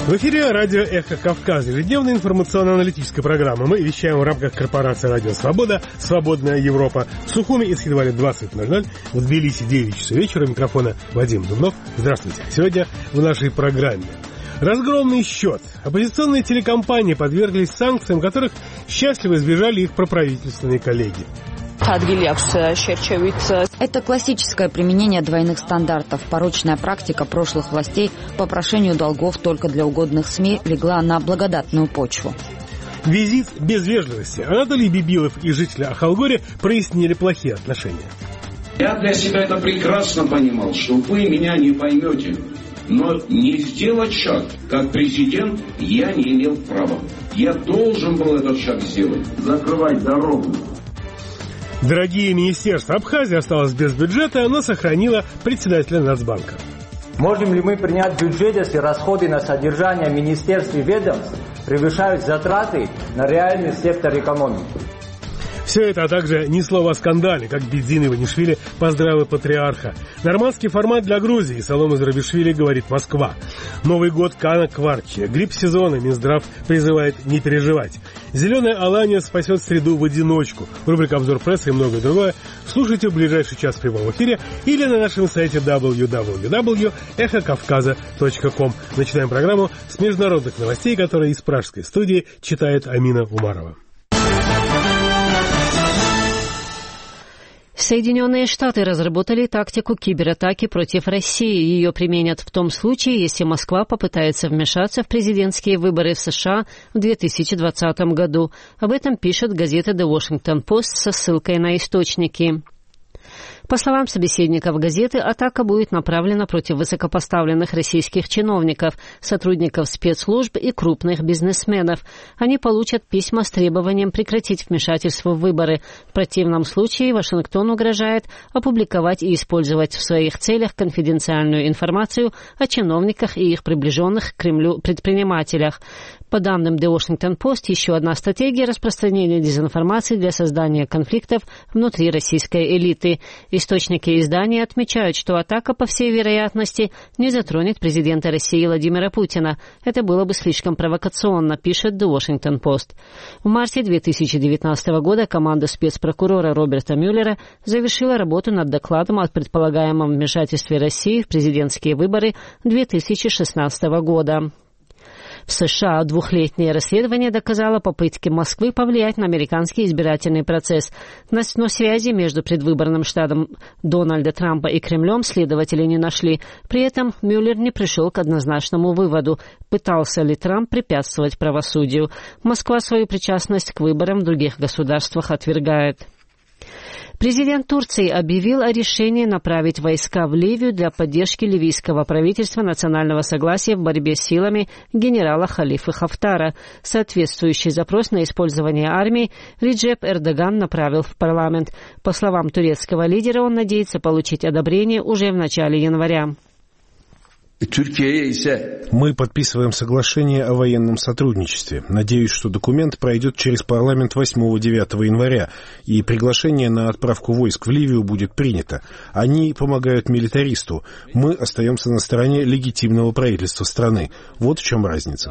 В эфире радио «Эхо Кавказа», ежедневная информационно-аналитическая программа. Мы вещаем в рамках корпорации «Радио Свобода», «Свободная Европа». В Сухуми и Схидвале 20:00, в Тбилиси 9 часов вечера. Микрофона Вадим Дубнов. Здравствуйте. Сегодня в нашей программе разгромный счет. Оппозиционные телекомпании подверглись санкциям, которых счастливо избежали их проправительственные коллеги. Это классическое применение двойных стандартов. Порочная практика прошлых властей по прошению долгов только для угодных СМИ легла на благодатную почву. Визит без вежливости. Анатолий Бибилов и жители Ахалгори прояснили плохие отношения. Я для себя это прекрасно понимал, что вы меня не поймете. Но не сделать шаг, как президент, я не имел права. Я должен был этот шаг сделать. Закрывать дорогу. Дорогие министерства, Абхазия осталась без бюджета, но сохранила председателя Нацбанка. Можем ли мы принять бюджет, если расходы на содержание министерств и ведомств превышают затраты на реальный сектор экономики? Все это, а также ни слова о скандале, как Бедзин Иванишвили поздравил патриарха. Нормандский формат для Грузии, Салома Зурабишвили, говорит Москва. Новый год Кана Кварчи. Грипп сезона, Минздрав призывает не переживать. Зеленая Алания спасет среду в одиночку. Рубрика «Обзор прессы» и многое другое слушайте в ближайший час в прямом эфире или на нашем сайте www.эхокавказа.ком. Начинаем программу с международных новостей, которые из пражской студии читает Амина Умарова. Соединенные Штаты разработали тактику кибератаки против России. Ее применят в том случае, если Москва попытается вмешаться в президентские выборы в США в 2020 году. Об этом пишет газета The Washington Post со ссылкой на источники. По словам собеседников газеты, атака будет направлена против высокопоставленных российских чиновников, сотрудников спецслужб и крупных бизнесменов. Они получат письма с требованием прекратить вмешательство в выборы. В противном случае Вашингтон угрожает опубликовать и использовать в своих целях конфиденциальную информацию о чиновниках и их приближенных к Кремлю предпринимателях. По данным The Washington Post, еще одна стратегия распространения дезинформации для создания конфликтов внутри российской элиты. Источники издания отмечают, что атака, по всей вероятности, не затронет президента России Владимира Путина. Это было бы слишком провокационно, пишет The Washington Post. В марте 2019 года команда спецпрокурора Роберта Мюллера завершила работу над докладом о предполагаемом вмешательстве России в президентские выборы 2016 года. В США двухлетнее расследование доказало попытки Москвы повлиять на американский избирательный процесс. Но связи между предвыборным штабом Дональда Трампа и Кремлем следователи не нашли. При этом Мюллер не пришел к однозначному выводу, пытался ли Трамп препятствовать правосудию. Москва свою причастность к выборам в других государствах отвергает. Президент Турции объявил о решении направить войска в Ливию для поддержки ливийского правительства национального согласия в борьбе с силами генерала Халифы Хафтара. Соответствующий запрос на использование армии Реджеп Эрдоган направил в парламент. По словам турецкого лидера, он надеется получить одобрение уже в начале января. Мы подписываем соглашение о военном сотрудничестве. Надеюсь, что документ пройдет через парламент 8-9 января, и приглашение на отправку войск в Ливию будет принято. Они помогают милитаристу. Мы остаемся на стороне легитимного правительства страны. Вот в чем разница.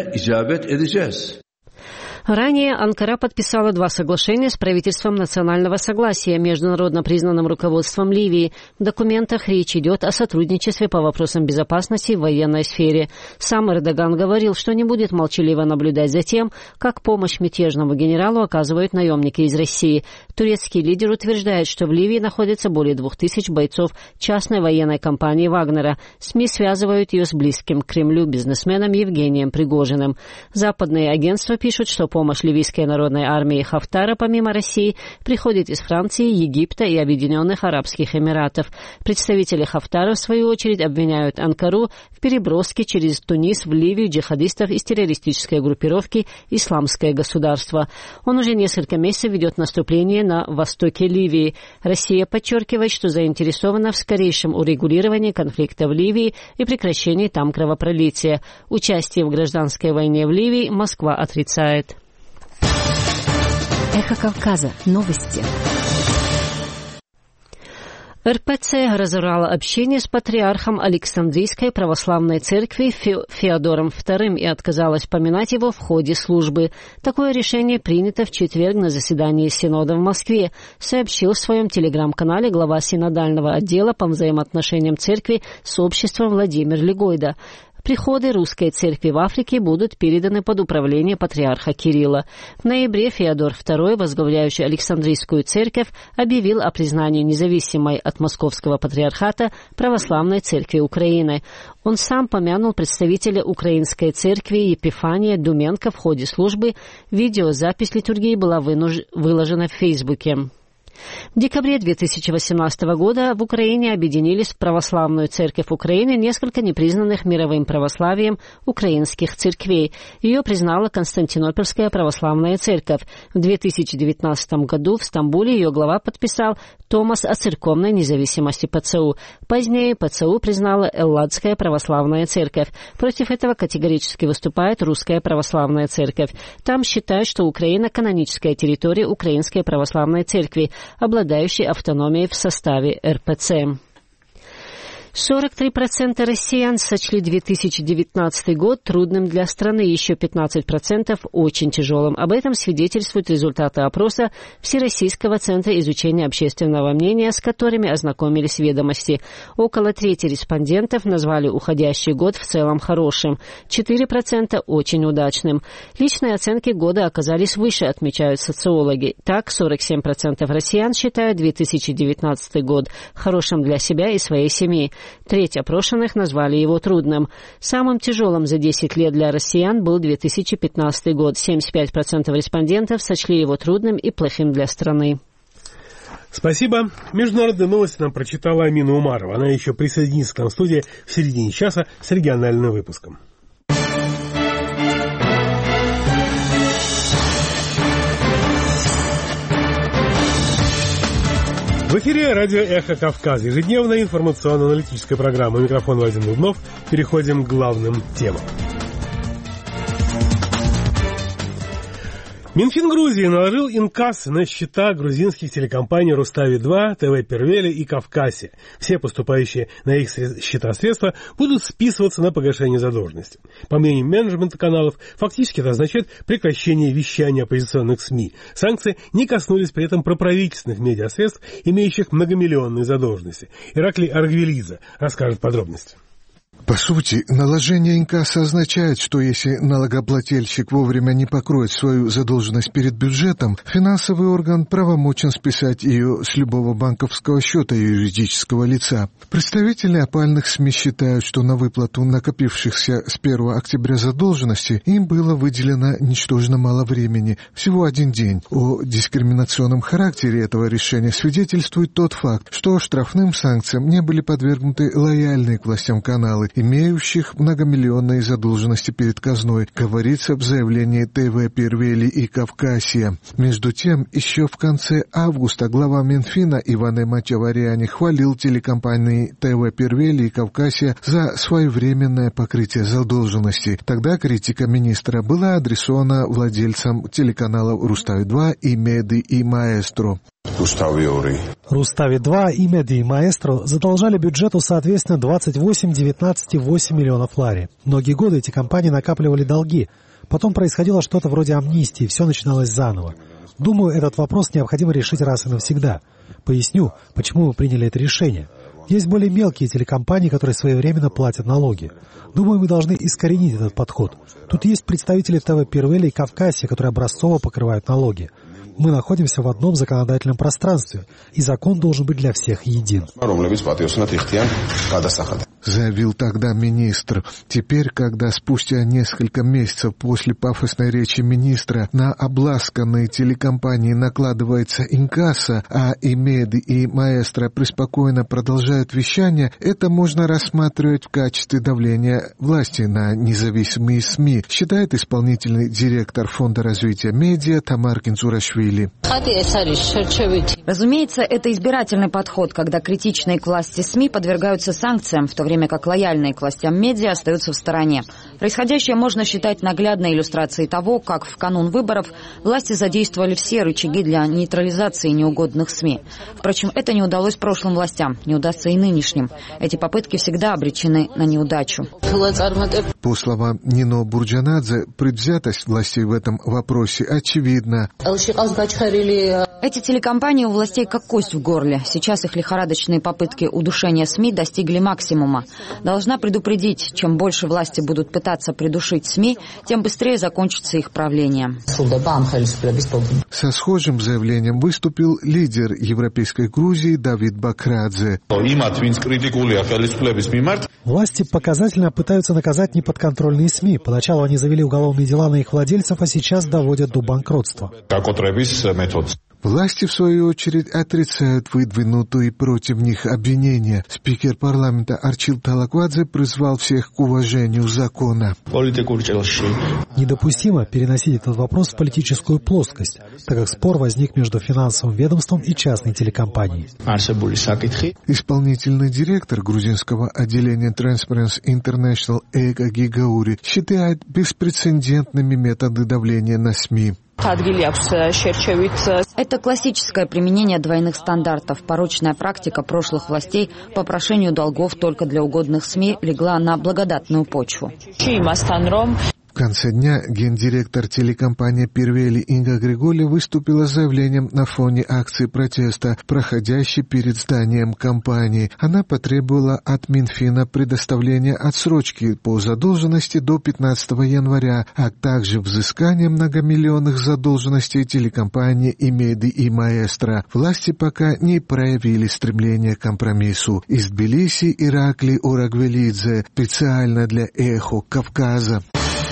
Ранее Анкара подписала 2 соглашения с правительством национального согласия, международно признанным руководством Ливии. В документах речь идет о сотрудничестве по вопросам безопасности в военной сфере. Сам Эрдоган говорил, что не будет молчаливо наблюдать за тем, как помощь мятежному генералу оказывают наемники из России. Турецкий лидер утверждает, что в Ливии находится более 2000 бойцов частной военной компании «Вагнера». СМИ связывают ее с близким к Кремлю бизнесменом Евгением Пригожиным. Западные агентства пишут, что помощь ливийской народной армии Хафтара, помимо России, приходит из Франции, Египта и Объединенных Арабских Эмиратов. Представители Хафтара, в свою очередь, обвиняют Анкару в переброске через Тунис в Ливию джихадистов из террористической группировки «Исламское государство». Он уже несколько месяцев ведет наступление на востоке Ливии. Россия подчеркивает, что заинтересована в скорейшем урегулировании конфликта в Ливии и прекращении там кровопролития. Участие в гражданской войне в Ливии Москва отрицает. Эхо Кавказа. Новости. РПЦ разорвала общение с патриархом Александрийской православной церкви Феодором II и отказалась поминать его в ходе службы. Такое решение принято в четверг на заседании Синода в Москве, сообщил в своем телеграм-канале глава синодального отдела по взаимоотношениям церкви с обществом Владимир Легойда. Приходы русской церкви в Африке будут переданы под управление патриарха Кирилла. В ноябре Феодор II, возглавляющий Александрийскую церковь, объявил о признании независимой от Московского патриархата Православной церкви Украины. Он сам помянул представителя Украинской церкви Епифания Думенко в ходе службы. Видеозапись литургии была выложена в Фейсбуке. В декабре 2018 года в Украине объединились в Православную церковь Украины несколько непризнанных мировым православием украинских церквей. Ее признала Константинопольская православная церковь. В 2019 году в Стамбуле ее глава подписал Томас о церковной независимости ПЦУ. Позднее ПЦУ признала Элладская православная церковь. Против этого категорически выступает Русская православная церковь. Там считают, что Украина – каноническая территория Украинской православной церкви, обладающей автономией в составе РПЦ. 43% россиян сочли 2019 год трудным для страны, еще 15% очень тяжелым. Об этом свидетельствуют результаты опроса Всероссийского центра изучения общественного мнения, с которыми ознакомились «Ведомости». Около трети респондентов назвали уходящий год в целом хорошим, 4% очень удачным. Личные оценки года оказались выше, отмечают социологи. Так, 47% россиян считают 2019 год хорошим для себя и своей семьи. Треть опрошенных назвали его трудным. Самым тяжелым за 10 лет для россиян был 2015 год. 75% респондентов сочли его трудным и плохим для страны. Спасибо. Международные новости нам прочитала Амина Умарова. Она еще присоединится к нам в студии в середине часа с региональным выпуском. В эфире радио «Эхо Кавказа». Ежедневная информационно-аналитическая программа. Микрофон Владимир Дубнов. Переходим к главным темам. Минфин Грузии наложил инкасс на счета грузинских телекомпаний «Рустави-2», ТВ-Первели и «Кавказия». Все поступающие на их счета средства будут списываться на погашение задолженности. По мнению менеджмента каналов, фактически это означает прекращение вещания оппозиционных СМИ. Санкции не коснулись при этом проправительственных медиасредств, имеющих многомиллионные задолженности. Ираклий Аргвелидзе расскажет подробности. По сути, наложение инкасса означает, что если налогоплательщик вовремя не покроет свою задолженность перед бюджетом, финансовый орган правомочен списать ее с любого банковского счета юридического лица. Представители опальных СМИ считают, что на выплату накопившихся с 1 октября задолженности им было выделено ничтожно мало времени, всего 1 день. О дискриминационном характере этого решения свидетельствует тот факт, что штрафным санкциям не были подвергнуты лояльные к властям каналы, имеющих многомиллионные задолженности перед казной, говорится в заявлении ТВ Первели и Кавказия. Между тем, еще в конце августа глава Минфина Иван Матеваряни хвалил телекомпании ТВ Первели и Кавказия за своевременное покрытие задолженности. Тогда критика министра была адресована владельцам телеканалов Рустави-2 и Меди и Маэстро. Рустави-2 и Меди и Маэстро задолжали бюджету соответственно 28, 19 и 8 миллионов лари. Многие годы эти компании накапливали долги. Потом происходило что-то вроде амнистии, все начиналось заново. Думаю, этот вопрос необходимо решить раз и навсегда. Поясню, почему мы приняли это решение. Есть более мелкие телекомпании, которые своевременно платят налоги. Думаю, мы должны искоренить этот подход. Тут есть представители ТВ Первели и Кавказия, которые образцово покрывают налоги. Мы находимся в одном законодательном пространстве, и закон должен быть для всех един. Заявил тогда министр. Теперь, когда спустя несколько месяцев после пафосной речи министра на обласканные телекомпании накладывается инкасса, а и Меди, и Маэстро преспокойно продолжают вещание, это можно рассматривать в качестве давления власти на независимые СМИ, считает исполнительный директор Фонда развития медиа Тамар Кинцурашвили. Разумеется, это избирательный подход, когда критичные к власти СМИ подвергаются санкциям, в то время как лояльные к властям медиа остаются в стороне. Происходящее можно считать наглядной иллюстрацией того, как в канун выборов власти задействовали все рычаги для нейтрализации неугодных СМИ. Впрочем, это не удалось прошлым властям, не удастся и нынешним. Эти попытки всегда обречены на неудачу. По словам Нино Бурджанадзе, предвзятость властей в этом вопросе очевидна. Эти телекомпании у властей как кость в горле. Сейчас их лихорадочные попытки удушения СМИ достигли максимума. Должна предупредить, чем больше власти будут пытаться придушить СМИ, тем быстрее закончится их правление. Со схожим заявлением выступил лидер Европейской Грузии Давид Бакрадзе. Власти показательно пытаются наказать неподконтрольные СМИ. Поначалу они завели уголовные дела на их владельцев, а сейчас доводят до банкротства. Власти, в свою очередь, отрицают выдвинутые против них обвинения. Спикер парламента Арчил Талаквадзе призвал всех к уважению закона. Недопустимо переносить этот вопрос в политическую плоскость, так как спор возник между финансовым ведомством и частной телекомпанией. Исполнительный директор грузинского отделения Transparency International Эга Гигаури считает беспрецедентными методы давления на СМИ. Это классическое применение двойных стандартов. Порочная практика прошлых властей по прошению долгов только для угодных СМИ легла на благодатную почву. В конце дня гендиректор телекомпании «Первели» Инга Григоли выступила с заявлением на фоне акции протеста, проходящей перед зданием компании. Она потребовала от Минфина предоставления отсрочки по задолженности до 15 января, а также взыскания многомиллионных задолженностей телекомпании «Имеди» и «Маэстро». Власти пока не проявили стремления к компромиссу. Из Тбилиси Иракли Урагвелидзе специально для «Эхо Кавказа».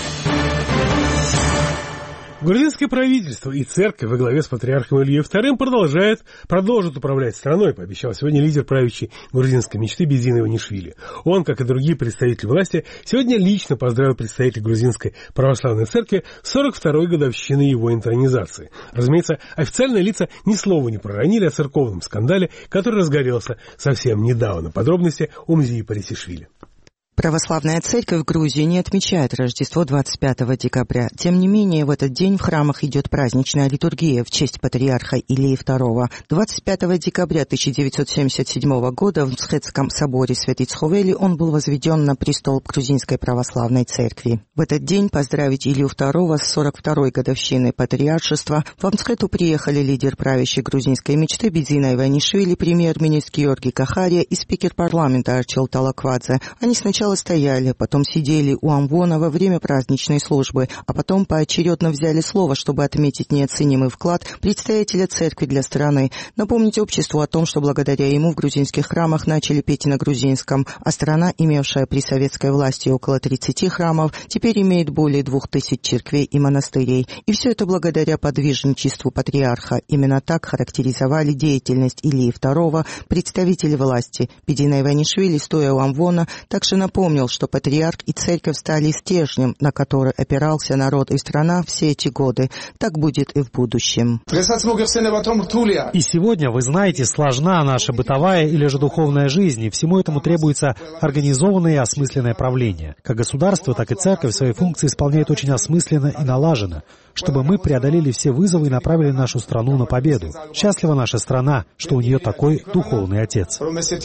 Грузинское правительство и церковь во главе с патриархом Ильей II продолжат управлять страной, пообещал сегодня лидер правящей грузинской мечты Бедзин Иванишвили. Он, как и другие представители власти, сегодня лично поздравил представителей грузинской православной церкви с 42-й годовщины его интронизации. Разумеется, официальные лица ни слова не проронили о церковном скандале, который разгорелся совсем недавно. Подробности у Мзии Парисишвили. Православная церковь в Грузии не отмечает Рождество 25 декабря. Тем не менее, в этот день в храмах идет праздничная литургия в честь патриарха Илии II. 25 декабря 1977 года в Мсхетском соборе Святый-Цховели он был возведен на престол грузинской православной церкви. В этот день поздравить Илью II с 42-й годовщиной патриаршества в Мсхету приехали лидер правящей грузинской мечты Бедзин Иванишвили, премьер-министр Георгий Кахария и спикер парламента Арчил Талаквадзе. Они сначала стояли, потом сидели у амвона во время праздничной службы, а потом поочередно взяли слово, чтобы отметить неоценимый вклад предстоятеля церкви для страны, напомнить обществу о том, что благодаря ему в грузинских храмах начали петь на грузинском, а страна, имевшая при советской власти около 30 храмов, теперь имеет более 2000 церквей и монастырей. И все это благодаря подвижничеству патриарха. Именно так характеризовали деятельность Илии II представители власти. Бедзин Иванишвили, стоя у амвона, также напомнил, что патриарх и церковь стали стержнем, на который опирался народ и страна все эти годы. Так будет и в будущем. И сегодня, вы знаете, сложна наша бытовая или же духовная жизнь, и всему этому требуется организованное и осмысленное правление. Как государство, так и церковь свои функции исполняет очень осмысленно и налаженно, чтобы мы преодолели все вызовы и направили нашу страну на победу. Счастлива наша страна, что у нее такой духовный отец.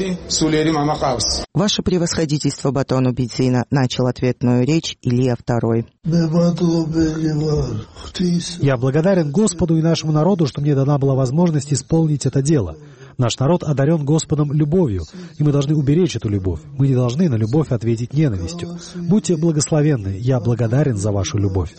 Ваше превосходительство Батону Бедзина, начал ответную речь Илья II. Я благодарен Господу и нашему народу, что мне дана была возможность исполнить это дело. Наш народ одарен Господом любовью, и мы должны уберечь эту любовь. Мы не должны на любовь ответить ненавистью. Будьте благословенны, я благодарен за вашу любовь.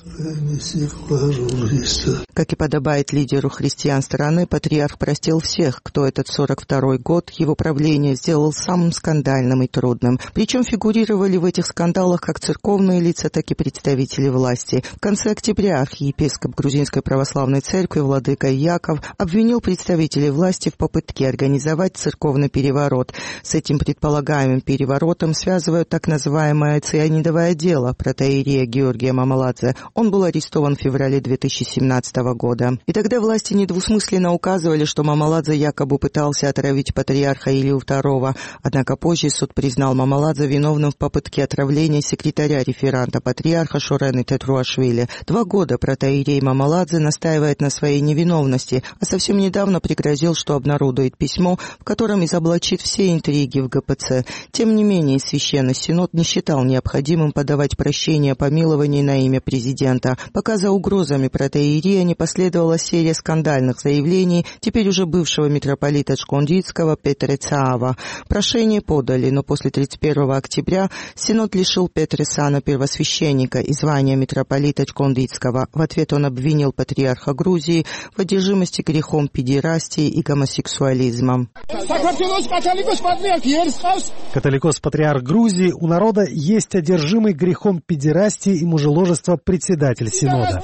Как и подобает лидеру христиан страны, патриарх простил всех, кто этот 42-й год его правления сделал самым скандальным и трудным. Причем фигурировали в этих скандалах как церковные лица, так и представители власти. В конце октября архиепископ Грузинской православной церкви владыка Яков обвинил представителей власти в попытке попытки организовать церковный переворот. С этим предполагаемым переворотом связывают так называемое цианидовое дело протоиерея Георгия Мамаладзе. Он был арестован в феврале 2017 года. И тогда власти недвусмысленно указывали, что Мамаладзе якобы пытался отравить патриарха Илью II. Однако позже суд признал Мамаладзе виновным в попытке отравления секретаря реферанта патриарха Шорены Тетруашвили. 2 года протоиерей Мамаладзе настаивает на своей невиновности, а совсем недавно пригрозил, что обнародует письмо, в котором изоблачит все интриги в ГПЦ. Тем не менее, Священный Синод не считал необходимым подавать прощение о помиловании на имя президента. Пока за угрозами протоиерея не последовала серия скандальных заявлений теперь уже бывшего митрополита Чкондицкого Петрецаава. Прошение подали, но после 31 октября Синод лишил Петресана первосвященника и звания митрополита Чкондицкого. В ответ он обвинил патриарха Грузии в одержимости грехом педерастии и гомосексуализмом. Католикос-патриарх Грузии, у народа есть одержимый грехом педерастии и мужеложества председатель Синода.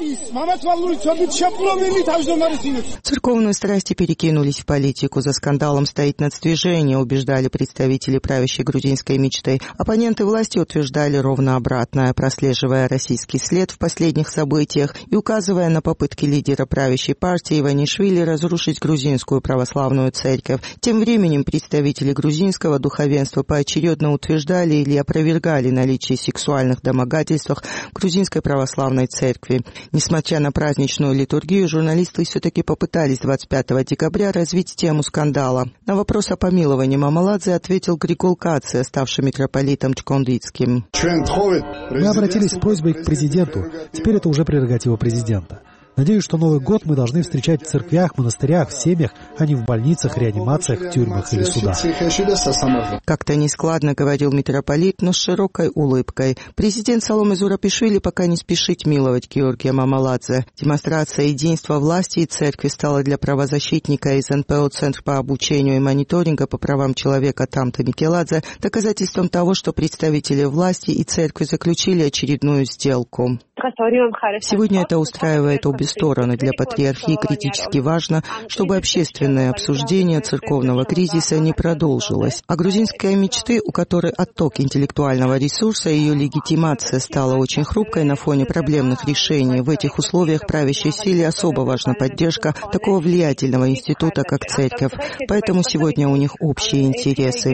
Церковные страсти перекинулись в политику. За скандалом стоит нацдвижение, убеждали представители правящей грузинской мечты. Оппоненты власти утверждали ровно обратное, прослеживая российский след в последних событиях и указывая на попытки лидера правящей партии Иванишвили разрушить грузинскую православную церковь. Тем временем представители грузинского духовенства поочередно утверждали или опровергали наличие сексуальных домогательств в грузинской православной церкви. Несмотря на праздничную литургию, журналисты все-таки попытались 25 декабря развить тему скандала. На вопрос о помиловании Мамаладзе ответил Григол Каци, ставший митрополитом Чкондицким. Мы обратились с просьбой к президенту. Теперь это уже прерогатива президента. Надеюсь, что Новый год мы должны встречать в церквях, монастырях, в семьях, а не в больницах, реанимациях, тюрьмах или судах. Как-то нескладно говорил митрополит, но с широкой улыбкой. Президент Саломе Зурабишвили пока не спешит миловать Георгия Мамаладзе. Демонстрация единства власти и церкви стала для правозащитника из НПО Центр по обучению и мониторинга по правам человека Тамта Микеладзе доказательством того, что представители власти и церкви заключили очередную сделку. Сегодня это устраивает обе стороны. Для патриархии критически важно, чтобы общественное обсуждение церковного кризиса не продолжилось. А грузинская мечты, у которой отток интеллектуального ресурса и ее легитимация стала очень хрупкой на фоне проблемных решений, в этих условиях правящей силе особо важна поддержка такого влиятельного института, как церковь. Поэтому сегодня у них общие интересы.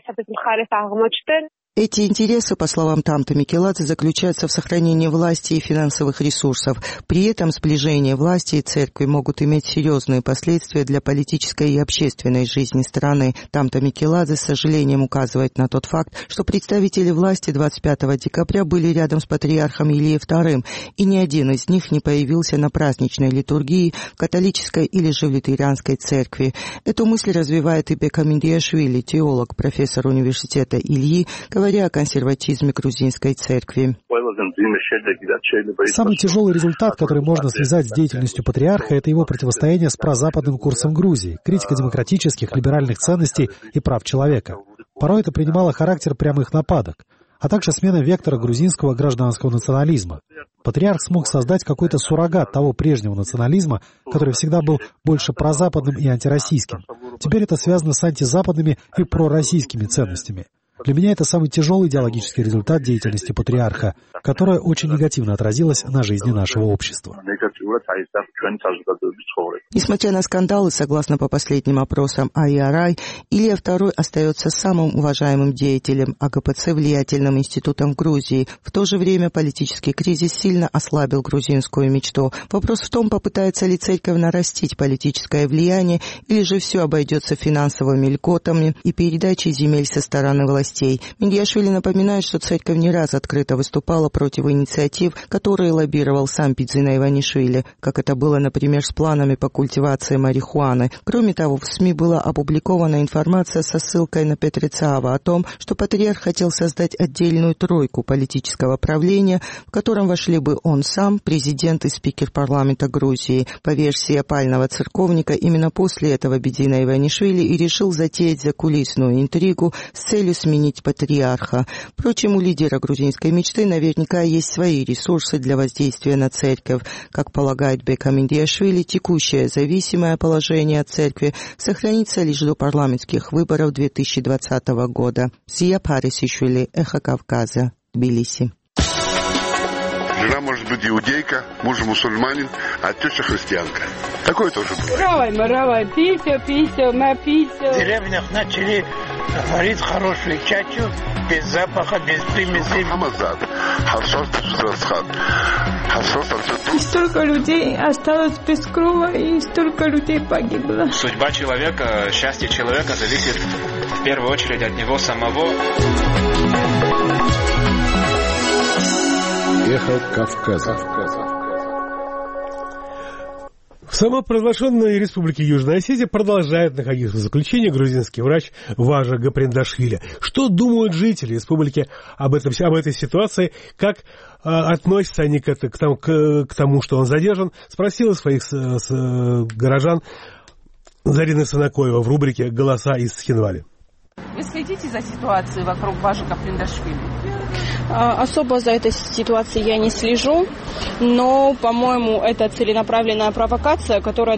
Эти интересы, по словам Тамта Микеладзе, заключаются в сохранении власти и финансовых ресурсов. При этом сближение власти и церкви могут иметь серьезные последствия для политической и общественной жизни страны. Тамта Микеладзе с сожалением указывает на тот факт, что представители власти 25 декабря были рядом с патриархом Ильей II, и ни один из них не появился на праздничной литургии в католической или же в лютеранской церкви. Эту мысль развивает и Бека Миндиашвили, теолог, профессор университета Ильи, говоря о консерватизме грузинской церкви. Самый тяжелый результат, который можно связать с деятельностью патриарха, это его противостояние с прозападным курсом Грузии, критика демократических, либеральных ценностей и прав человека. Порой это принимало характер прямых нападок, а также смена вектора грузинского гражданского национализма. Патриарх смог создать какой-то суррогат того прежнего национализма, который всегда был больше прозападным и антироссийским. Теперь это связано с антизападными и пророссийскими ценностями. Для меня это самый тяжелый идеологический результат деятельности патриарха, которая очень негативно отразилась на жизни нашего общества. Несмотря на скандалы, согласно по последним опросам IRI, Илья II остается самым уважаемым деятелем, а ГПЦ – влиятельным институтом в Грузии. В то же время политический кризис сильно ослабил грузинскую мечту. Вопрос в том, попытается ли церковь нарастить политическое влияние, или же все обойдется финансовыми льготами и передачей земель со стороны властей. Миндиашвили напоминает, что церковь не раз открыто выступала против инициатив, которые лоббировал сам Бидзина Иванишвили, как это было, например, с планами по культивации марихуаны. Кроме того, в СМИ была опубликована информация со ссылкой на Петрецаава о том, что патриарх хотел создать отдельную тройку политического правления, в котором вошли бы он сам, президент и спикер парламента Грузии. По версии опального церковника, именно после этого Бидзина Иванишвили и решил затеять закулисную интригу с целью сменить сменить патриарха. Впрочем, у лидера грузинской мечты наверняка есть свои ресурсы для воздействия на церковь. Как полагает Бекам Индиашвили, текущее зависимое положение от церкви сохранится лишь до парламентских выборов 2020 года. Зия Парисишвили, Эхо Кавказа, Тбилиси. Жена может быть иудейка, муж мусульманин, а теща христианка. Такое тоже бывает. Равай, писю, на писю. В деревнях начали варить хорошую чачу, без запаха, без примесей. И столько людей осталось без крова, и столько людей погибло. Судьба человека, счастье человека зависит в первую очередь от него самого. Эхо Кавказа. В самопровозглашенной республике Южная Осетия продолжает находиться в заключении грузинский врач Важа Гаприндашвили. Что думают жители республики об этой ситуации, как относятся они к тому, что он задержан, спросила своих горожан Зарина Санакоева в рубрике «Голоса из Схинвали». Вы следите за ситуацией вокруг Важа Гаприндашвили? Особо за этой ситуацией я не слежу, но, по-моему, это целенаправленная провокация, которая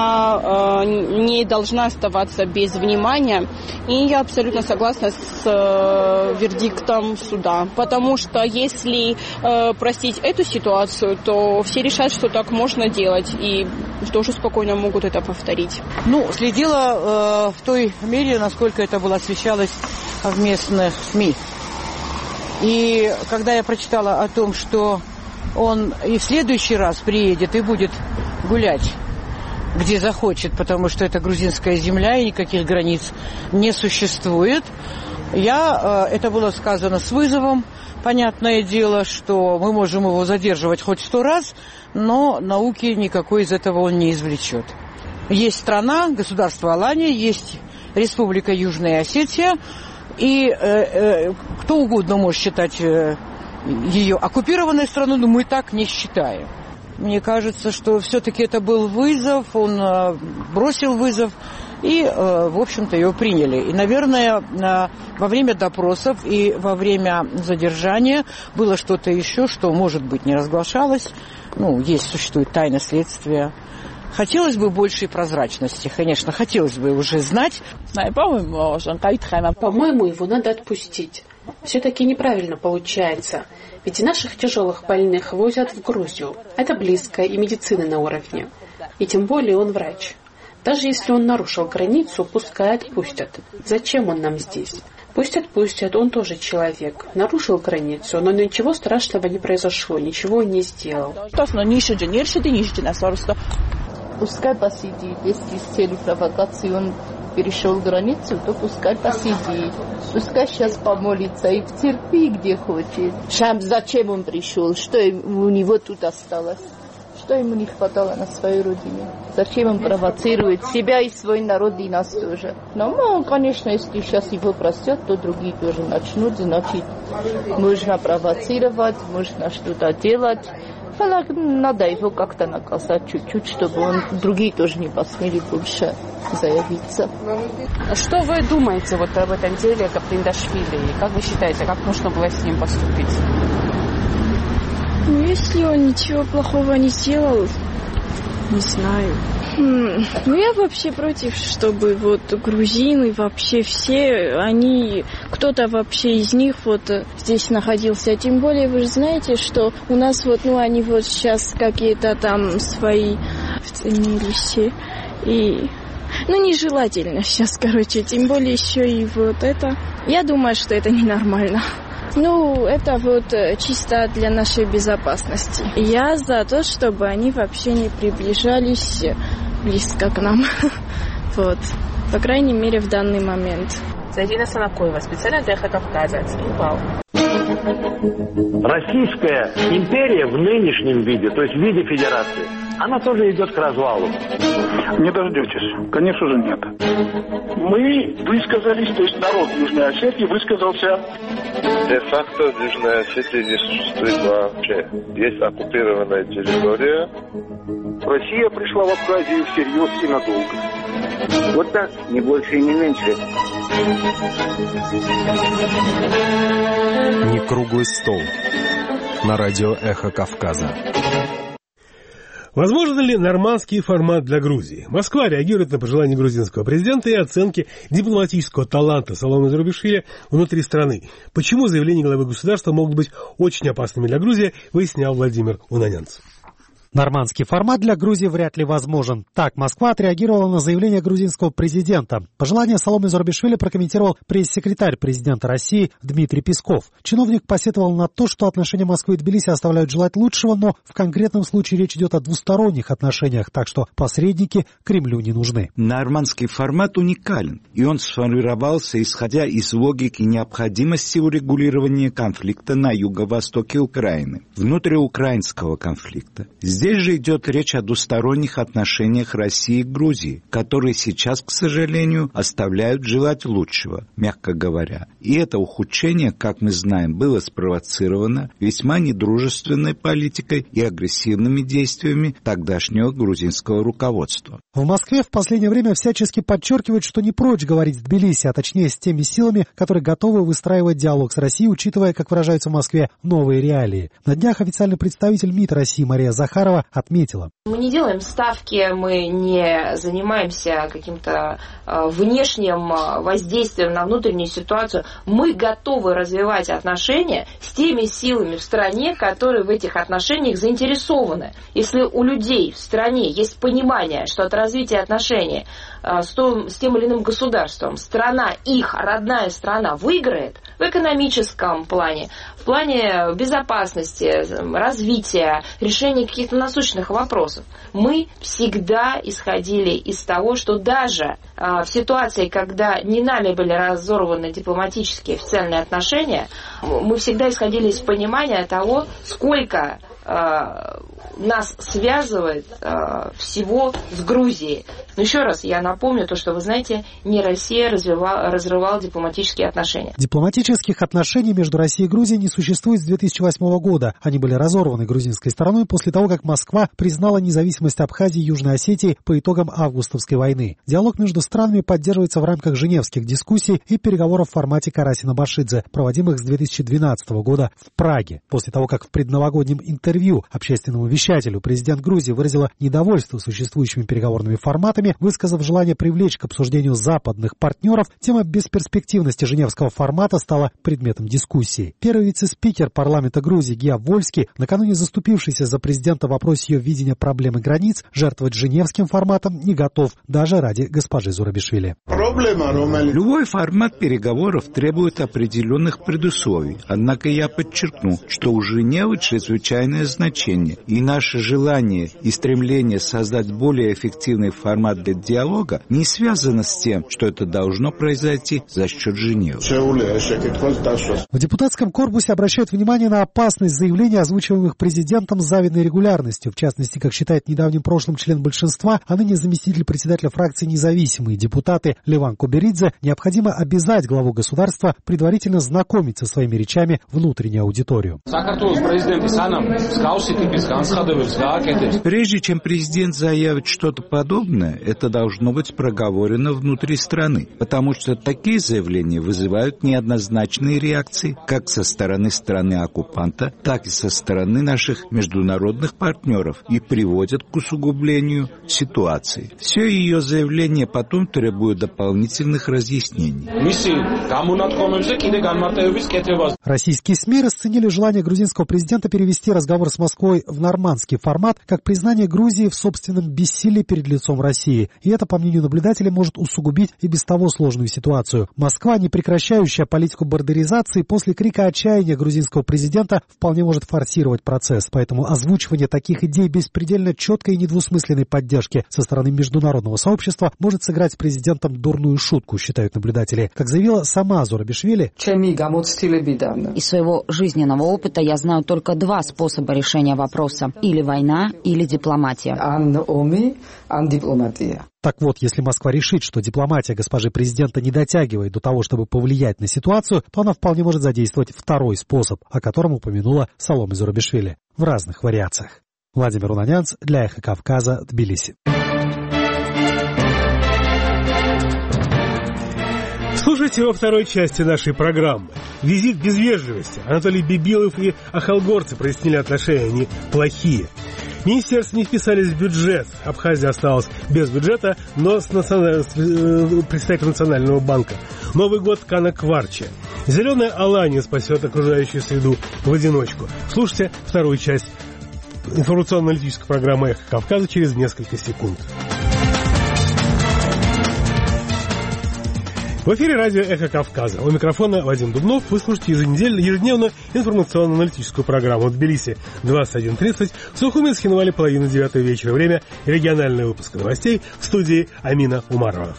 не должна оставаться без внимания. И я абсолютно согласна с вердиктом суда, потому что если простить эту ситуацию, то все решат, что так можно делать, и тоже спокойно могут это повторить. Следила в той мере, насколько это было освещалось в местных СМИ. И когда я прочитала о том, что он и в следующий раз приедет и будет гулять, где захочет, потому что это грузинская земля и никаких границ не существует, это было сказано с вызовом. Понятное дело, что мы можем его задерживать хоть 100 раз, но науки никакой из этого он не извлечет. Есть страна, государство Алания, есть Республика Южная Осетия, и кто угодно может считать ее оккупированной страной, но мы так не считаем. Мне кажется, что все-таки это был вызов, он бросил вызов, и, в общем-то, его приняли. И, наверное, во время допросов и во время задержания было что-то еще, что, может быть, не разглашалось. Существует тайна следствия. Хотелось бы большей прозрачности, конечно, хотелось бы уже знать. По-моему, его надо отпустить. Все-таки неправильно получается. Ведь и наших тяжелых больных возят в Грузию. Это близко, и медицина на уровне. И тем более он врач. Даже если он нарушил границу, пускай отпустят. Зачем он нам здесь? Пусть отпустят, он тоже человек. Нарушил границу, но ничего страшного не произошло, ничего он не сделал. Пускай посидит. Если с целью провокации он перешел границу, то пускай посидит. Пускай сейчас помолится и в церкви, где хочет. Зачем он пришел? Что у него тут осталось? Что ему не хватало на своей родине? Зачем он провоцирует себя и свой народ, и нас тоже? Но, конечно, если сейчас его простят, то другие тоже начнут. Значит, можно провоцировать, можно что-то делать. Надо его как-то наказать чуть-чуть, чтобы другие тоже не посмели больше заявиться. Что вы думаете об этом деле Гаприндашвили? Как вы считаете, как нужно было с ним поступить? Если он ничего плохого не сделал, не знаю. Я вообще против, чтобы грузины, вообще все, кто-то вообще из них здесь находился. Тем более, вы же знаете, что у нас они сейчас какие-то там свои вценились. И, нежелательно сейчас, тем более еще и это. Я думаю, что это ненормально. Это чисто для нашей безопасности. Я за то, чтобы они вообще не приближались близко к нам. По крайней мере, в данный момент. Зарина Санакоева, специально для Эхо Кавказа, Цинвал. Российская империя в нынешнем виде, то есть в виде федерации, она тоже идет к развалу. Не дождетесь. Конечно же, нет. Мы высказались, то есть народ Южной Осетии высказался. Де-факто в Южной Осетии не существует вообще. Есть оккупированная территория. Россия пришла в Абхазию всерьез и надолго. Вот так, не больше и не меньше. Не круглый стол. На радио «Эхо Кавказа». Возможен ли нормандский формат для Грузии? Москва реагирует на пожелания грузинского президента и оценки дипломатического таланта Саломе Зурабишвили внутри страны. Почему заявления главы государства могут быть очень опасными для Грузии, выяснял Владимир Унанянц. Нормандский формат для Грузии вряд ли возможен. Так, Москва отреагировала на заявление грузинского президента. Пожелание Саломе Зурабишвили прокомментировал пресс-секретарь президента России Дмитрий Песков. Чиновник посетовал на то, что отношения Москвы и Тбилиси оставляют желать лучшего, но в конкретном случае речь идет о двусторонних отношениях, так что посредники Кремлю не нужны. Нормандский формат уникален, и он сформировался, исходя из логики необходимости урегулирования конфликта на юго-востоке Украины, внутриукраинского конфликта. Здесь же идет речь о двусторонних отношениях России и Грузии, которые сейчас, к сожалению, оставляют желать лучшего, мягко говоря. И это ухудшение, как мы знаем, было спровоцировано весьма недружественной политикой и агрессивными действиями тогдашнего грузинского руководства. В Москве в последнее время всячески подчеркивают, что не прочь говорить с Тбилиси, а точнее с теми силами, которые готовы выстраивать диалог с Россией, учитывая, как выражаются в Москве, новые реалии. На днях официальный представитель МИД России Мария Захарова отметила. Мы не делаем ставки, мы не занимаемся каким-то внешним воздействием на внутреннюю ситуацию. Мы готовы развивать отношения с теми силами в стране, которые в этих отношениях заинтересованы. Если у людей в стране есть понимание, что от развития отношений с тем или иным государством страна, их родная страна, выиграет в экономическом плане, в плане безопасности, развития, решения каких-то насущных вопросов. Мы всегда исходили из того, что даже в ситуации, когда не нами были разорваны дипломатические официальные отношения, мы всегда исходили из понимания того, сколько нас связывает всего с Грузией. Но еще раз я напомню то, что, вы знаете, не Россия разрывала дипломатические отношения. Дипломатических отношений между Россией и Грузией не существует с 2008 года. Они были разорваны грузинской стороной после того, как Москва признала независимость Абхазии и Южной Осетии по итогам августовской войны. Диалог между странами поддерживается в рамках женевских дискуссий и переговоров в формате Карасина-Башидзе, проводимых с 2012 года в Праге. После того, как в предновогоднем интервью общественному вещателю президент Грузии выразила недовольство существующими переговорными форматами, высказав желание привлечь к обсуждению западных партнеров, тема бесперспективности женевского формата стала предметом дискуссии. Первый вице-спикер парламента Грузии Гия Вольский, накануне заступившийся за президента в вопросе ее видения проблемы границ, жертвовать женевским форматом не готов даже ради госпожи Зурабишвили. Любой формат переговоров требует определенных предусловий. Однако я подчеркну, что у Женевы чрезвычайное значение, и наше желание и стремление создать более эффективный формат для диалога не связано с тем, что это должно произойти за счет Женевы. В депутатском корпусе обращают внимание на опасность заявлений, озвучиваемых президентом с завидной регулярностью. В частности, как считает в недавнем прошлом член большинства, а ныне заместитель председателя фракции «Независимые депутаты» Леван Куберидзе, необходимо обязать главу государства предварительно знакомить со своими речами внутреннюю аудиторию. Прежде чем президент заявит что-то подобное, это должно быть проговорено внутри страны, потому что такие заявления вызывают неоднозначные реакции как со стороны страны-оккупанта, так и со стороны наших международных партнеров и приводят к усугублению ситуации. Все ее заявления потом требуют дополнительных разъяснений. Российские СМИ расценили желание грузинского президента перевести разговор с Москвой в нормандский формат как признание Грузии в собственном бессилии перед лицом России. И это, по мнению наблюдателей, может усугубить и без того сложную ситуацию. Москва, не прекращающая политику бордеризации, после крика отчаяния грузинского президента вполне может форсировать процесс. Поэтому озвучивание таких идей без предельно четкой и недвусмысленной поддержки со стороны международного сообщества может сыграть с президентом дурную шутку, считают наблюдатели. Как заявила сама Зурабишвили, из своего жизненного опыта я знаю только два способа решения вопроса. Или война, или дипломатия. Так вот, если Москва решит, что дипломатия госпожи президента не дотягивает до того, чтобы повлиять на ситуацию, то она вполне может задействовать второй способ, о котором упомянула Саломе Зурабишвили, в разных вариациях. Владимир Унанянц для «Эхо Кавказа», Тбилиси. Слушайте во второй части нашей программы. Визит без вежливости. Анатолий Бибилов и ахалгорцы прояснили отношения, они плохие. Министерства не вписались в бюджет. Абхазия осталась без бюджета, но с представителем Национального банка. Новый год Канакварча. Зеленая Алания спасет окружающую среду в одиночку. Слушайте вторую часть информационно-аналитической программы «Эхо Кавказа» через несколько секунд. В эфире радио «Эхо Кавказа». У микрофона Вадим Дубнов. Вы слушаете ежедневно информационно-аналитическую программу в Тбилиси 21:30, в Сухуми с Хинвали 8:30 вечера. Время регионального выпуска новостей в студии Амина Умарова.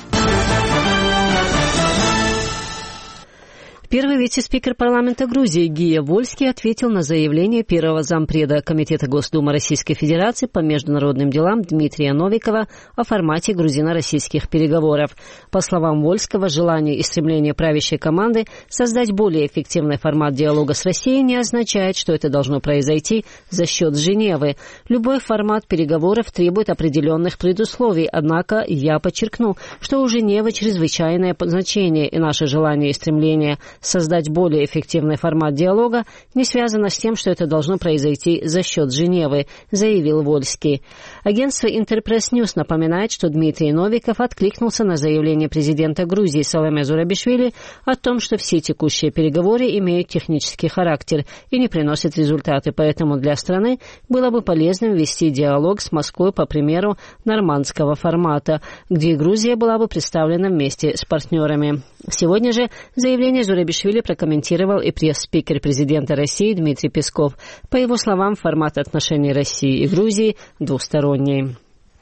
Первый вице-спикер парламента Грузии Гия Вольский ответил на заявление первого зампреда Комитета Госдумы Российской Федерации по международным делам Дмитрия Новикова о формате грузино-российских переговоров. По словам Вольского, желание и стремление правящей команды создать более эффективный формат диалога с Россией не означает, что это должно произойти за счет Женевы. Любой формат переговоров требует определенных предусловий, однако я подчеркну, что у Женевы чрезвычайное значение, и наше желание и стремление создать более эффективный формат диалога не связано с тем, что это должно произойти за счет Женевы, заявил Вольский. Агентство Интерпресс Ньюс напоминает, что Дмитрий Новиков откликнулся на заявление президента Грузии Саломе Зурабишвили о том, что все текущие переговоры имеют технический характер и не приносят результаты, поэтому для страны было бы полезным вести диалог с Москвой по примеру нормандского формата, где Грузия была бы представлена вместе с партнерами. Сегодня же заявление Зурабишвили прокомментировал и пресс-спикер президента России Дмитрий Песков. По его словам, формат отношений России и Грузии двусторонний.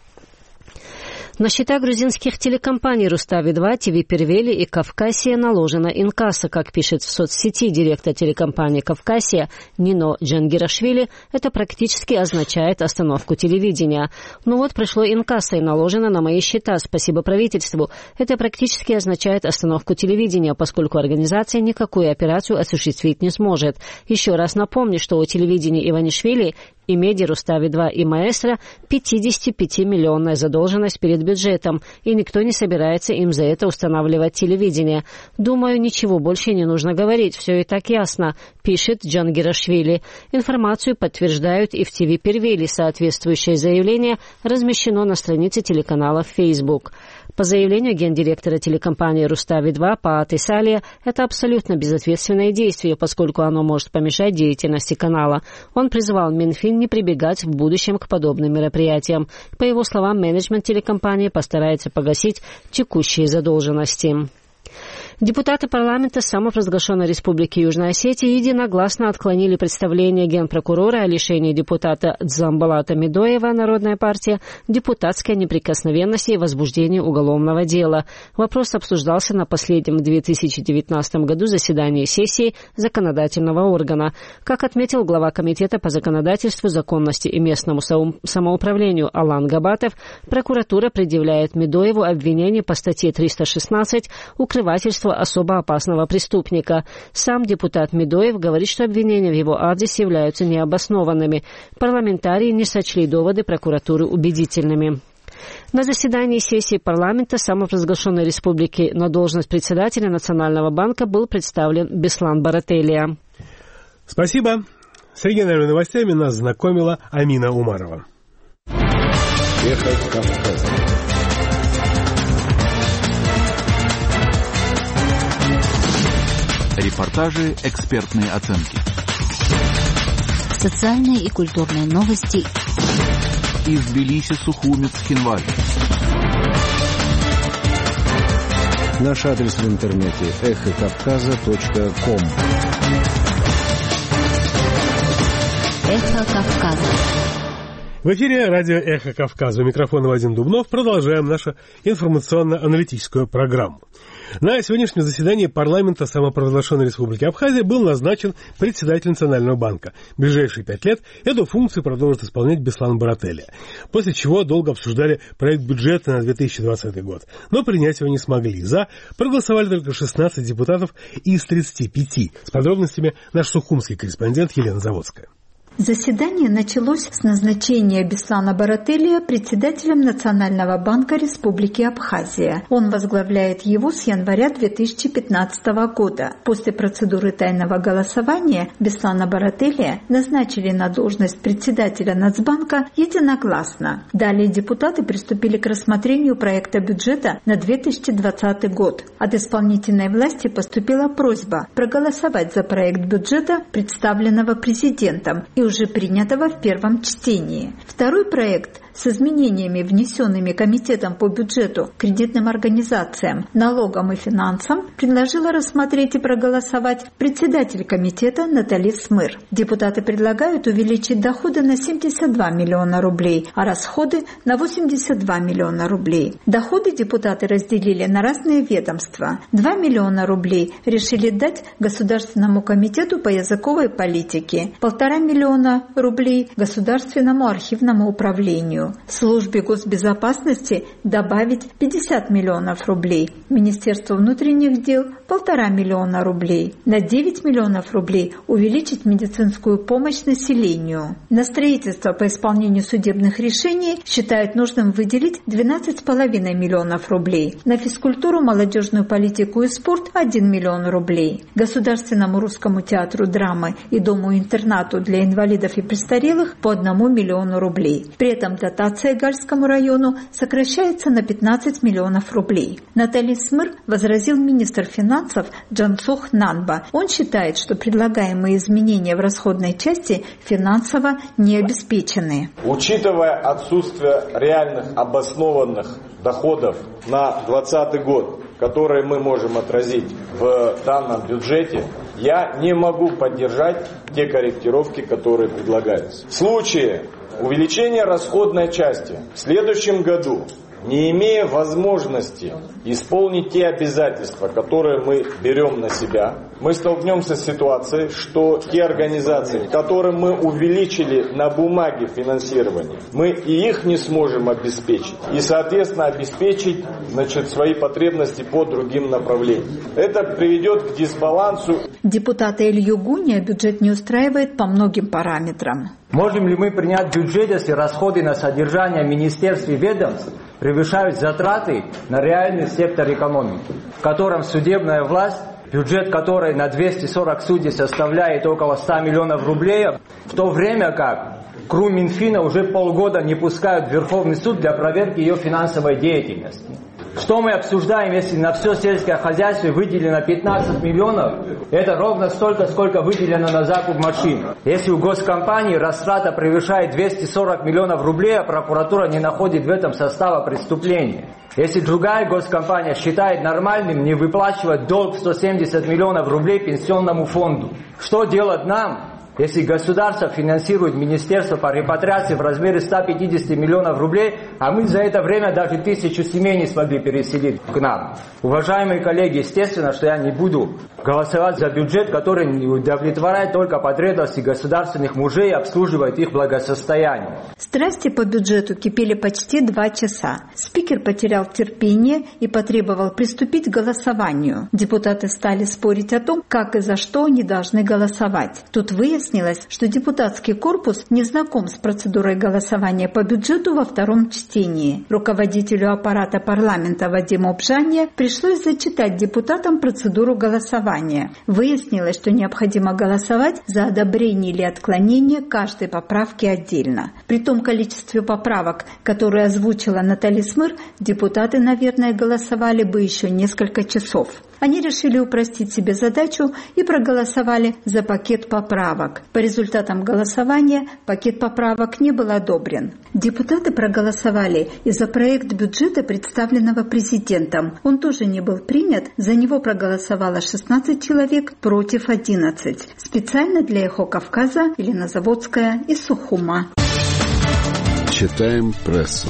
На счета грузинских телекомпаний «Рустави-2», «ТВ-Первели» и «Кавказия» наложена инкасса, как пишет в соцсети директор телекомпании «Кавказия» Нино Джангирашвили. Это практически означает остановку телевидения. Ну вот, пришло инкасса и наложено на мои счета. Спасибо правительству. Это практически означает остановку телевидения, поскольку организация никакую операцию осуществить не сможет. Еще раз напомню, что у телевидения Иванишвили и меди «Рустави-2» и «Маэстро» 55-миллионная задолженность перед бюджетом, и никто не собирается им за это устанавливать телевидение. Думаю, ничего больше не нужно говорить, все и так ясно, пишет Джангирашвили. Информацию подтверждают и в ТВ-Первели. Соответствующее заявление размещено на странице телеканала в Facebook. По заявлению гендиректора телекомпании «Рустави-2» Пааты Салия, это абсолютно безответственное действие, поскольку оно может помешать деятельности канала. Он призвал Минфин не прибегать в будущем к подобным мероприятиям. По его словам, менеджмент телекомпании постарается погасить текущие задолженности. Депутаты парламента самопровозглашенной Республики Южная Осетия единогласно отклонили представление генпрокурора о лишении депутата Дзамбалата Медоева, Народная партия, депутатской неприкосновенности и возбуждении уголовного дела. Вопрос обсуждался на последнем в 2019 году заседании сессии законодательного органа. Как отметил глава Комитета по законодательству, законности и местному самоуправлению Алан Габатов, прокуратура предъявляет Медоеву обвинение по статье 316 «Укрывательство особо опасного преступника». Сам депутат Медоев говорит, что обвинения в его адрес являются необоснованными. Парламентарии не сочли доводы прокуратуры убедительными. На заседании сессии парламента самопровозглашенной республики на должность председателя Национального банка был представлен Беслан Барателия. Спасибо. С региональными новостями нас знакомила Амина Умарова. Эхо Кавказа. Репортажи, экспертные оценки. Социальные и культурные новости. Из Тбилиси, Сухуми, Цхинвали. Наш адрес в интернете эхокавказа.ком. Эхо Кавказа. В эфире радио «Эхо Кавказа». У микрофона Вадим Дубнов. Продолжаем нашу информационно-аналитическую программу. На сегодняшнем заседании парламента самопровозглашенной Республики Абхазия был назначен председатель Национального банка. В ближайшие 5 лет эту функцию продолжит исполнять Беслан Барателия. После чего долго обсуждали проект бюджета на 2020 год. Но принять его не смогли. За проголосовали только 16 депутатов из 35. С подробностями наш сухумский корреспондент Елена Заводская. Заседание началось с назначения Беслана Барателия председателем Национального банка Республики Абхазия. Он возглавляет его с января 2015 года. После процедуры тайного голосования Беслана Барателия назначили на должность председателя Нацбанка единогласно. Далее депутаты приступили к рассмотрению проекта бюджета на 2020 год. От исполнительной власти поступила просьба проголосовать за проект бюджета, представленного президентом и уже принятого в первом чтении. Второй проект с изменениями, внесенными Комитетом по бюджету, кредитным организациям, налогам и финансам, предложила рассмотреть и проголосовать председатель комитета Натали Смыр. Депутаты предлагают увеличить доходы на 72 миллиона рублей, а расходы на 82 миллиона рублей. Доходы депутаты разделили на разные ведомства. 2 миллиона рублей решили дать Государственному комитету по языковой политике, 1,5 миллиона рублей Государственному архивному управлению. Службе госбезопасности добавить 50 миллионов рублей, Министерству внутренних дел 1,5 миллиона рублей, на 9 миллионов рублей увеличить медицинскую помощь населению. На строительство по исполнению судебных решений считают нужным выделить 12,5 миллионов рублей, на физкультуру, молодежную политику и спорт 1 миллион рублей, Государственному русскому театру драмы и дому-интернату для инвалидов и престарелых по 1 миллиону рублей. При этом дотация Гальскому району сокращается на 15 миллионов рублей. Натали Смыр возразил министр финансов Джансух Нанба. Он считает, что предлагаемые изменения в расходной части финансово не обеспечены. Учитывая отсутствие реальных обоснованных доходов на 2020 год, которые мы можем отразить в данном бюджете, я не могу поддержать те корректировки, которые предлагаются. В случае увеличения расходной части в следующем году, не имея возможности исполнить те обязательства, которые мы берем на себя, мы столкнемся с ситуацией, что те организации, которым мы увеличили на бумаге финансирование, мы и их не сможем обеспечить. И, соответственно, обеспечить свои потребности по другим направлениям. Это приведет к дисбалансу. Депутата Илью Гуния бюджет не устраивает по многим параметрам. Можем ли мы принять бюджет, если расходы на содержание министерств и ведомств превышают затраты на реальный сектор экономики, в котором судебная власть, бюджет которой на 240 судей составляет около 100 миллионов рублей, в то время как КРУ Минфина уже полгода не пускают в Верховный суд для проверки ее финансовой деятельности. Что мы обсуждаем, если на все сельское хозяйство выделено 15 миллионов? Это ровно столько, сколько выделено на закуп машин. Если у госкомпании растрата превышает 240 миллионов рублей, а прокуратура не находит в этом состава преступления. Если другая госкомпания считает нормальным не выплачивать долг 170 миллионов рублей пенсионному фонду. Что делать нам, если государство финансирует министерство по репатриации в размере 150 миллионов рублей, а мы за это время даже 1000 семей не смогли переселить к нам? Уважаемые коллеги, естественно, что я не буду голосовать за бюджет, который не удовлетворяет только потребности государственных мужей и обслуживает их благосостояние. Страсти по бюджету кипели почти 2 часа. Спикер потерял терпение и потребовал приступить к голосованию. Депутаты стали спорить о том, как и за что они должны голосовать. Тут выяснилось, что депутатский корпус не знаком с процедурой голосования по бюджету во втором чтении. Руководителю аппарата парламента Вадиму Бжане пришлось зачитать депутатам процедуру голосования. Выяснилось, что необходимо голосовать за одобрение или отклонение каждой поправки отдельно. При том количестве поправок, которые озвучила Натали Смыр, депутаты, наверное, голосовали бы еще несколько часов. Они решили упростить себе задачу и проголосовали за пакет поправок. По результатам голосования пакет поправок не был одобрен. Депутаты проголосовали и за проект бюджета, представленного президентом. Он тоже не был принят, за него проголосовало 16 человек против 11. Специально для «Эхо Кавказа» Елена Заводская из Сухума. Читаем прессу.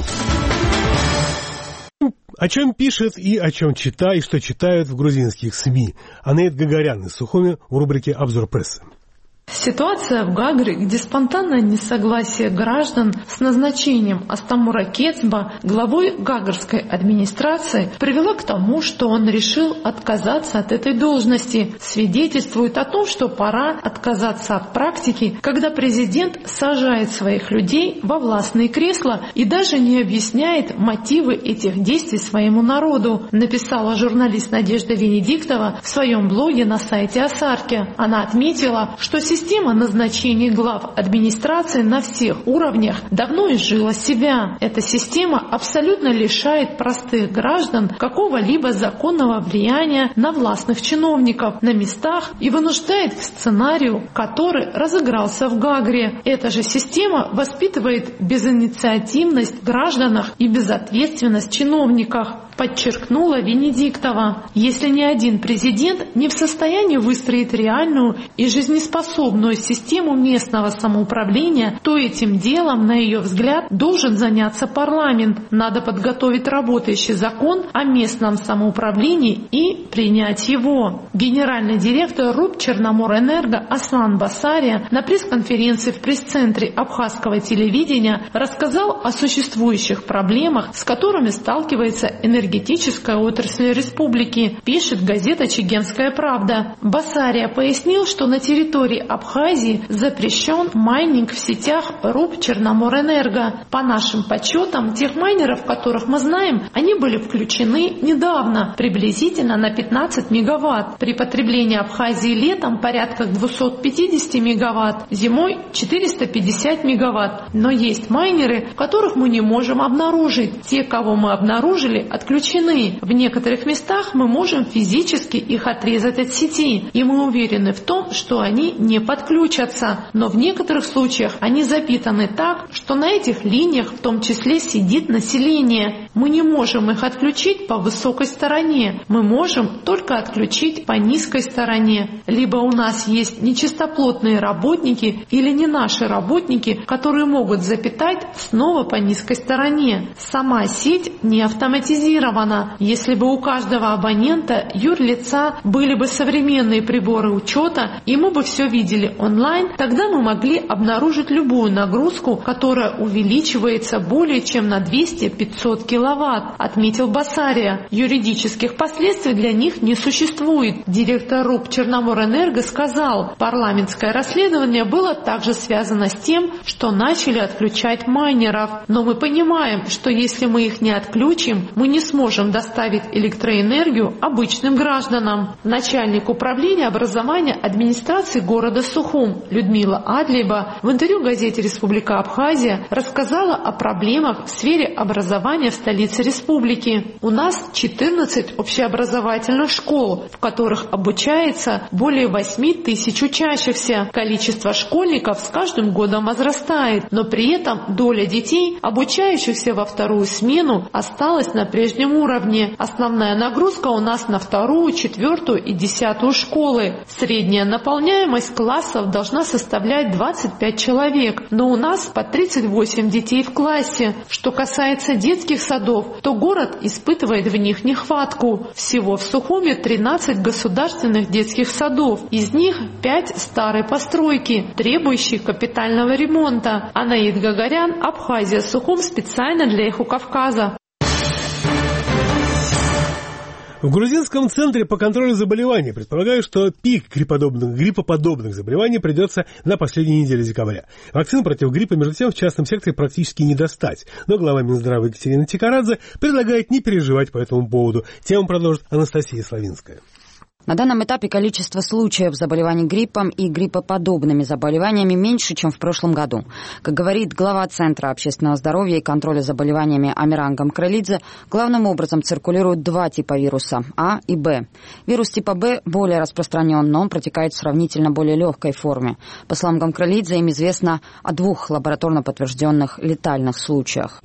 О чем пишет и о чем читают, и что читают в грузинских СМИ. Анеет Гагарян из Сухуми в рубрике «Обзор прессы». Ситуация в Гагре, где спонтанное несогласие граждан с назначением Астамура Кецба главой гагарской администрации привела к тому, что он решил отказаться от этой должности, свидетельствует о том, что пора отказаться от практики, когда президент сажает своих людей во властные кресла и даже не объясняет мотивы этих действий своему народу, написала журналист Надежда Венедиктова в своем блоге на сайте Асарки. Она отметила, что система назначений глав администрации на всех уровнях давно изжила себя. Эта система абсолютно лишает простых граждан какого-либо законного влияния на властных чиновников на местах и вынуждает к сценарию, который разыгрался в Гагре. Эта же система воспитывает безинициативность в гражданах и безответственность в чиновниках, подчеркнула Венедиктова. Если ни один президент не в состоянии выстроить реальную и жизнеспособную систему местного самоуправления, то этим делом, на ее взгляд, должен заняться парламент. Надо подготовить работающий закон о местном самоуправлении и принять его. Генеральный директор РУП Черноморэнерго Аслан Басария на пресс-конференции в пресс-центре абхазского телевидения рассказал о существующих проблемах, с которыми сталкивается энергетическая отрасль республики, пишет газета «Чегемская правда». Басария пояснил, что на территории Абхазии запрещен майнинг в сетях РУП Черноморэнерго. По нашим подсчетам, тех майнеров, которых мы знаем, они были включены недавно, приблизительно на 15 мегаватт. При потреблении Абхазии летом порядка 250 мегаватт, зимой 450 мегаватт. Но есть майнеры, которых мы не можем обнаружить. Те, кого мы обнаружили, отключены. В некоторых местах мы можем физически их отрезать от сети, и мы уверены в том, что они не подключатся. Но в некоторых случаях они запитаны так, что на этих линиях в том числе сидит население. Мы не можем их отключить по высокой стороне, мы можем только отключить по низкой стороне. Либо у нас есть нечистоплотные работники или не наши работники, которые могут запитать снова по низкой стороне. Сама сеть не автоматизирована. Если бы у каждого абонента юрлица были бы современные приборы учета, и мы бы все видели онлайн, тогда мы могли обнаружить любую нагрузку, которая увеличивается более чем на 200-500 киловатт, отметил Басария. Юридических последствий для них не существует. Директор РУП Черноморэнерго сказал, парламентское расследование было также связано с тем, что начали отключать майнеров. Но мы понимаем, что если мы их не отключим, мы не сможем доставить электроэнергию обычным гражданам. Начальник управления образования администрации города Сухум Людмила Адлиба в интервью газете «Республика Абхазия» рассказала о проблемах в сфере образования в столице республики. У нас 14 общеобразовательных школ, в которых обучается более 8 тысяч учащихся. Количество школьников с каждым годом возрастает, но при этом доля детей, обучающихся во вторую смену, осталась на прежнем уровне. Основная нагрузка у нас на 2-ю, 4-ю и 10-ю школы. Средняя наполняемость классов должна составлять 25 человек, но у нас по 38 детей в классе. Что касается детских садов, то город испытывает в них нехватку. Всего в Сухуме 13 государственных детских садов, из них 5 старой постройки, требующие капитального ремонта. Анаид Гагарян, Абхазия, Сухум, специально для Эхо Кавказа. В грузинском центре по контролю заболеваний предполагают, что пик гриппоподобных заболеваний придется на последней неделе декабря. Вакцин против гриппа, между тем, в частном секторе практически не достать. Но глава Минздрава Екатерина Тикарадзе предлагает не переживать по этому поводу. Тему продолжит Анастасия Славинская. На данном этапе количество случаев заболеваний гриппом и гриппоподобными заболеваниями меньше, чем в прошлом году. Как говорит глава Центра общественного здоровья и контроля заболеваниями Амиран Гамкралидзе, главным образом циркулируют два типа вируса – А и Б. Вирус типа Б более распространен, но он протекает в сравнительно более легкой форме. По словам Гамкралидзе, им известно о 2 лабораторно подтвержденных летальных случаях.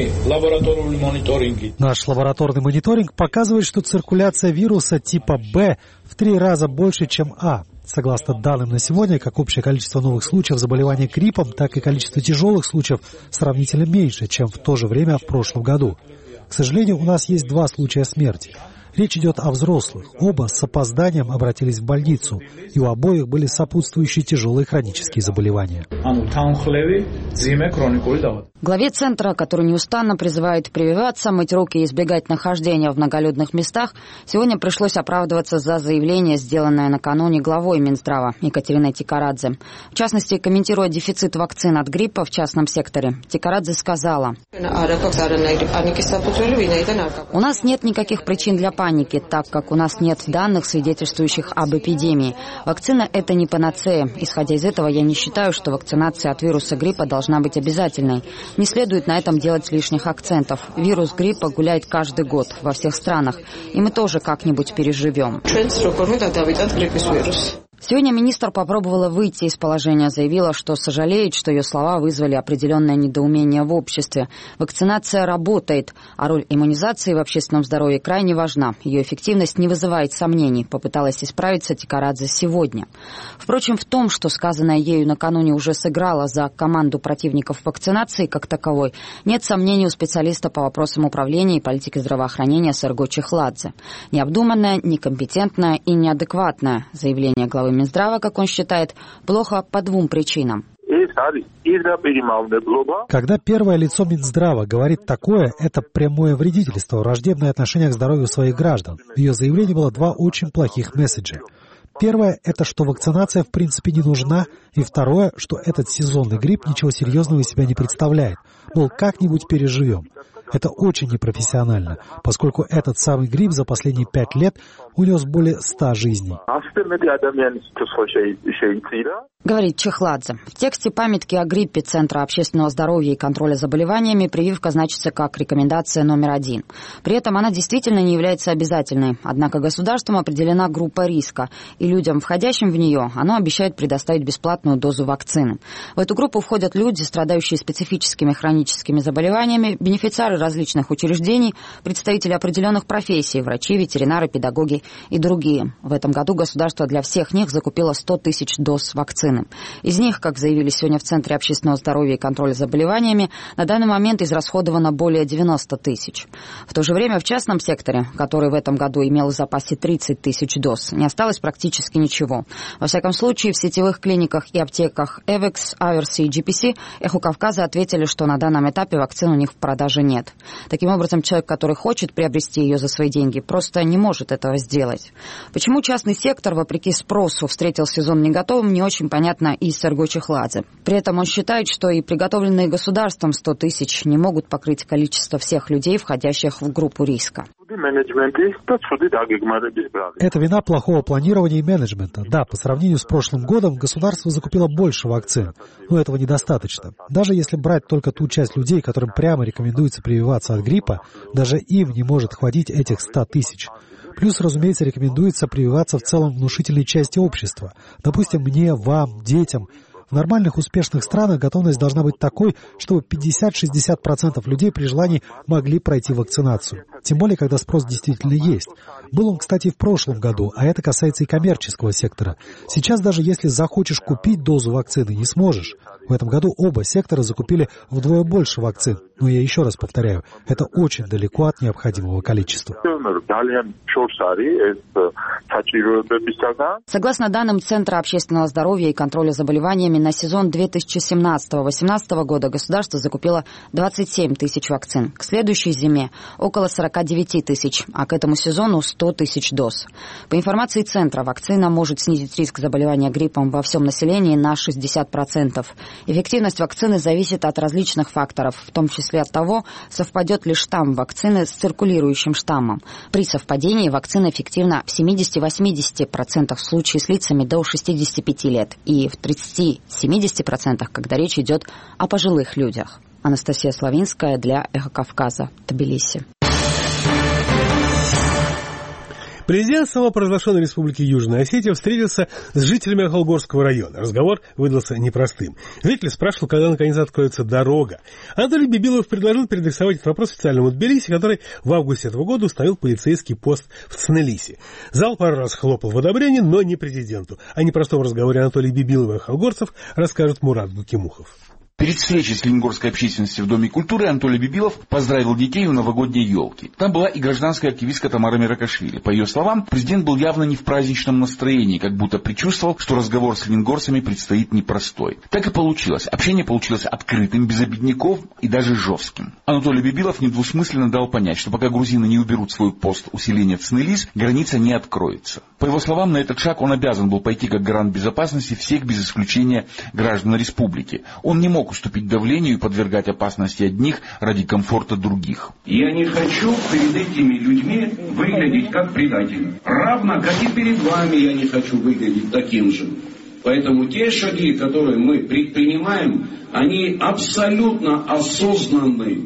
Наш лабораторный мониторинг показывает, что циркуляция вируса типа Б в 3 раза больше, чем А. Согласно данным на сегодня, как общее количество новых случаев заболевания гриппом, так и количество тяжелых случаев сравнительно меньше, чем в то же время в прошлом году. К сожалению, у нас есть 2 случая смерти. Речь идет о взрослых. Оба с опозданием обратились в больницу, и у обоих были сопутствующие тяжелые хронические заболевания. Главе центра, который неустанно призывает прививаться, мыть руки и избегать нахождения в многолюдных местах, сегодня пришлось оправдываться за заявление, сделанное накануне главой Минздрава Екатериной Тикарадзе. В частности, комментируя дефицит вакцин от гриппа в частном секторе, Тикарадзе сказала: «У нас нет никаких причин для паники, так как у нас нет данных, свидетельствующих об эпидемии. Вакцина – это не панацея. Исходя из этого, я не считаю, что вакцинация от вируса гриппа должна быть обязательной. Не следует на этом делать лишних акцентов. Вирус гриппа гуляет каждый год во всех странах, и мы тоже как-нибудь переживем». Сегодня министр попробовала выйти из положения, заявила, что сожалеет, что ее слова вызвали определенное недоумение в обществе. Вакцинация работает, а роль иммунизации в общественном здоровье крайне важна. Ее эффективность не вызывает сомнений, попыталась исправиться Тикарадзе сегодня. Впрочем, в том, что сказанное ею накануне уже сыграло за команду противников вакцинации как таковой, нет сомнений у специалиста по вопросам управления и политики здравоохранения Серго Чехладзе. Необдуманное, некомпетентное и неадекватное заявление главы Минздрава, как он считает, плохо по двум причинам. Когда первое лицо Минздрава говорит такое, это прямое вредительство, враждебное отношение к здоровью своих граждан. В ее заявлении было два очень плохих месседжа. Первое – это что вакцинация в принципе не нужна, и второе, что этот сезонный грипп ничего серьезного из себя не представляет. Мол, как-нибудь переживем. Это очень непрофессионально, поскольку этот самый грипп за последние 5 лет унес более 100 жизней. Говорит Чехладзе. В тексте памятки о гриппе Центра общественного здоровья и контроля заболеваниями прививка значится как рекомендация номер 1. При этом она действительно не является обязательной. Однако государством определена группа риска, и людям, входящим в нее, оно обещает предоставить бесплатную дозу вакцины. В эту группу входят люди, страдающие специфическими хроническими заболеваниями, бенефициары различных учреждений, представители определенных профессий, врачи, ветеринары, педагоги и другие. В этом году государство для всех них закупило 100 тысяч доз вакцины. Из них, как заявили сегодня в Центре общественного здоровья и контроля заболеваниями, на данный момент израсходовано более 90 тысяч. В то же время в частном секторе, который в этом году имел в запасе 30 тысяч доз, не осталось практически ничего. Во всяком случае, в сетевых клиниках и аптеках Эвекс, Аверси и GPC Эхо Кавказа ответили, что на данном этапе вакцин у них в продаже нет. Таким образом, человек, который хочет приобрести ее за свои деньги, просто не может этого сделать. Почему частный сектор, вопреки спросу, встретил сезон не готовым, не очень понятно и Серго Чехладзе. При этом он считает, что и приготовленные государством 100 тысяч не могут покрыть количество всех людей, входящих в группу риска. Это вина плохого планирования и менеджмента. Да, по сравнению с прошлым годом государство закупило больше вакцин, но этого недостаточно. Даже если брать только ту часть людей, которым прямо рекомендуется прививаться от гриппа, даже им не может хватить этих 100 тысяч. Плюс, разумеется, рекомендуется прививаться в целом внушительной части общества. Допустим, мне, вам, детям. В нормальных успешных странах готовность должна быть такой, чтобы 50-60% людей при желании могли пройти вакцинацию. Тем более, когда спрос действительно есть. Был он, кстати, в прошлом году, а это касается и коммерческого сектора. Сейчас даже если захочешь купить дозу вакцины, не сможешь. В этом году оба сектора закупили вдвое больше вакцин. Но я еще раз повторяю, это очень далеко от необходимого количества. Согласно данным Центра общественного здоровья и контроля заболеваниями, на сезон 2017-2018 года государство закупило 27 тысяч вакцин. К следующей зиме около 49 тысяч, а к этому сезону 100 тысяч доз. По информации Центра, вакцина может снизить риск заболевания гриппом во всем населении на 60%. Эффективность вакцины зависит от различных факторов, в том числе от того, совпадет ли штамм вакцины с циркулирующим штаммом. При совпадении вакцина эффективна в 70-80% в случае с лицами до 65 лет и в 30-70%, когда речь идет о пожилых людях. Анастасия Славинская для Эхо Кавказа, Тбилиси. Президент самопровозглашенной Республики Южная Осетия встретился с жителями Ахалгорского района. Разговор выдался непростым. Житель спрашивал, когда наконец откроется дорога. Анатолий Бибилов предложил переадресовать этот вопрос специальному Тбилиси, который в августе этого года установил полицейский пост в Цнелисе. Зал пару раз хлопал в одобрение, но не президенту. О непростом разговоре Анатолия Бибилова и ахалгорцев расскажет Мурат Гукимухов. Перед встречей с ленингорской общественностью в Доме культуры Анатолий Бибилов поздравил детей у новогодней елки. Там была и гражданская активистка Тамара Миракашвили. По ее словам, президент был явно не в праздничном настроении, как будто предчувствовал, что разговор с ленингорцами предстоит непростой. Так и получилось. Общение получилось открытым, без обидников и даже жестким. Анатолий Бибилов недвусмысленно дал понять, что пока грузины не уберут свой пост усиления ЦНЛИС, граница не откроется. По его словам, на этот шаг он обязан был пойти как гарант безопасности всех без исключения граждан республики. Он не мог уступить давлению и подвергать опасности одних ради комфорта других. Я не хочу перед этими людьми выглядеть как предатель. Равно как и перед вами я не хочу выглядеть таким же. Поэтому те шаги, которые мы предпринимаем, они абсолютно осознанны.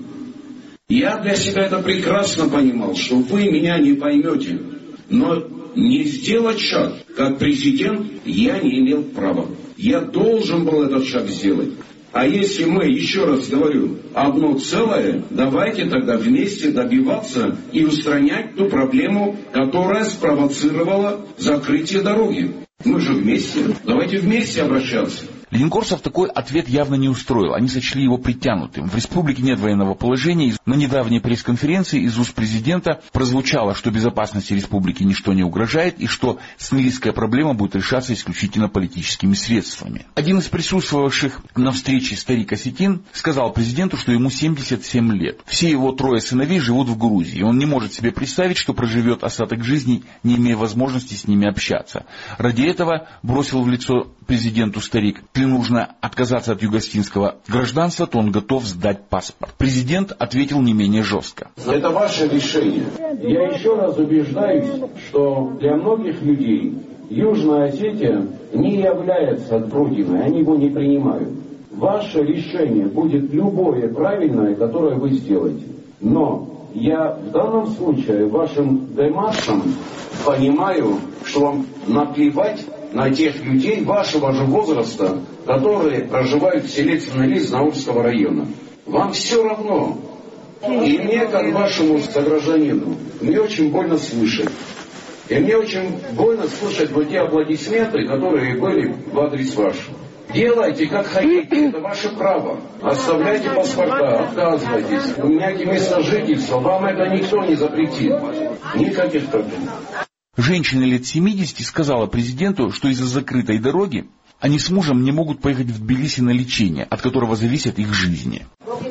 Я для себя это прекрасно понимал, что вы меня не поймете. Но не сделать шаг, как президент, я не имел права. Я должен был этот шаг сделать. А если мы, еще раз говорю, одно целое, давайте тогда вместе добиваться и устранять ту проблему, которая спровоцировала закрытие дороги. Мы же вместе. Давайте вместе обращаться. Ленингорцев такой ответ явно не устроил. Они сочли его притянутым. В республике нет военного положения. На недавней пресс-конференции из уст президента прозвучало, что безопасности республики ничто не угрожает и что ЦНЛИСская проблема будет решаться исключительно политическими средствами. Один из присутствовавших на встрече, старик Осетин, сказал президенту, что ему 77 лет. Все его 3 сыновей живут в Грузии. Он не может себе представить, что проживет остаток жизни, не имея возможности с ними общаться. Ради этого, бросил в лицо президенту старик, если нужно отказаться от югославского гражданства, то он готов сдать паспорт. Президент ответил не менее жестко. Это ваше решение. Я еще раз убеждаюсь, что для многих людей Южная Осетия не является родиной, они его не принимают. Ваше решение будет любое правильное, которое вы сделаете. Но я в данном случае вашим демаршем понимаю, что вам наплевать на тех людей вашего же возраста, которые проживают в селе ЦНЛИС Наурского района. Вам все равно. И мне, как вашему согражданину, мне очень больно слышать. И мне очень больно слышать вот те аплодисменты, которые были в адрес вашего. Делайте, как хотите, это ваше право. Оставляйте паспорта, отказывайтесь. Меняйте место жительства, вам это никто не запретит. Никаких проблем. Женщина лет 70 сказала президенту, что из-за закрытой дороги они с мужем не могут поехать в Тбилиси на лечение, от которого зависят их жизни.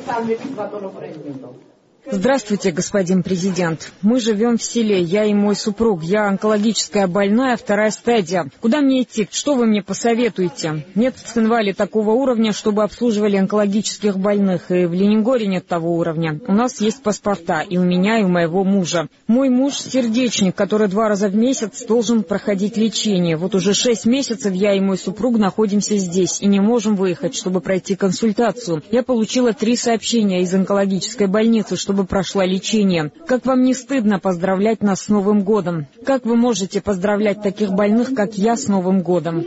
Здравствуйте, господин президент. Мы живем в селе, я и мой супруг. Я онкологическая больная, 2-я стадия. Куда мне идти? Что вы мне посоветуете? Нет в Цхинвале такого уровня, чтобы обслуживали онкологических больных. И в Ленингоре нет того уровня. У нас есть паспорта, и у меня, и у моего мужа. Мой муж сердечник, который 2 раза в месяц должен проходить лечение. Вот уже 6 месяцев я и мой супруг находимся здесь и не можем выехать, чтобы пройти консультацию. Я получила 3 сообщения из онкологической больницы, чтобы прошла лечение. Как вам не стыдно поздравлять нас с Новым годом? Как вы можете поздравлять таких больных, как я, с Новым годом?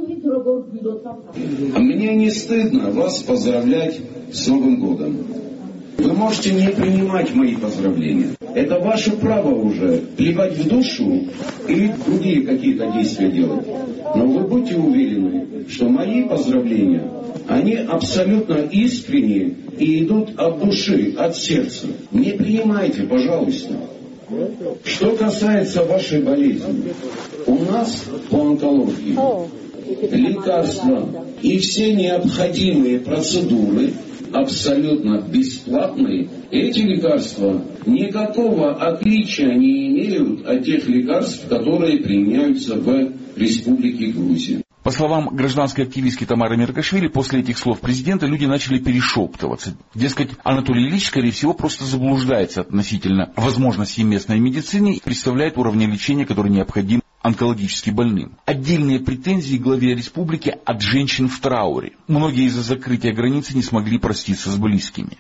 Мне не стыдно вас поздравлять с Новым годом. Вы можете не принимать мои поздравления. Это ваше право уже плевать в душу или другие какие-то действия делать. Но вы будьте уверены, что мои поздравления, они абсолютно искренние и идут от души, от сердца. Не принимайте, пожалуйста. Что касается вашей болезни, у нас по онкологии лекарства и все необходимые процедуры абсолютно бесплатные. Эти лекарства никакого отличия не имеют от тех лекарств, которые применяются в Республике Грузия. По словам гражданской активистки Тамары Миракашвили, после этих слов президента люди начали перешептываться. Дескать, Анатолий Ильич, скорее всего, просто заблуждается относительно возможностей местной медицины и представляет уровень лечения, который необходим онкологически больным. Отдельные претензии главе республики от женщин в трауре. Многие из-за закрытия границы не смогли проститься с близкими.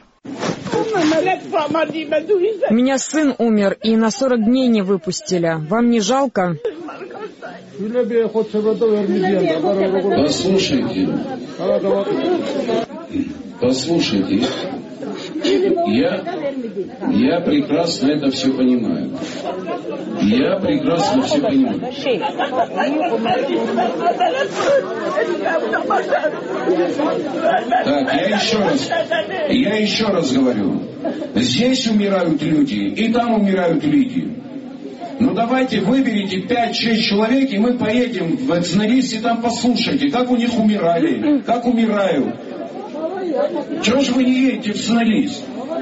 У меня сын умер и на 40 дней не выпустили. Вам не жалко? Послушайте, я Я прекрасно это все понимаю. Я прекрасно все понимаю. Так, я еще раз говорю. Здесь умирают люди, и там умирают люди. Ну давайте выберите 5-6 человек, и мы поедем в ЦНАЛИС, и там послушайте, как у них умирали, как умирают. Чего же вы не едете в ЦНАЛИС?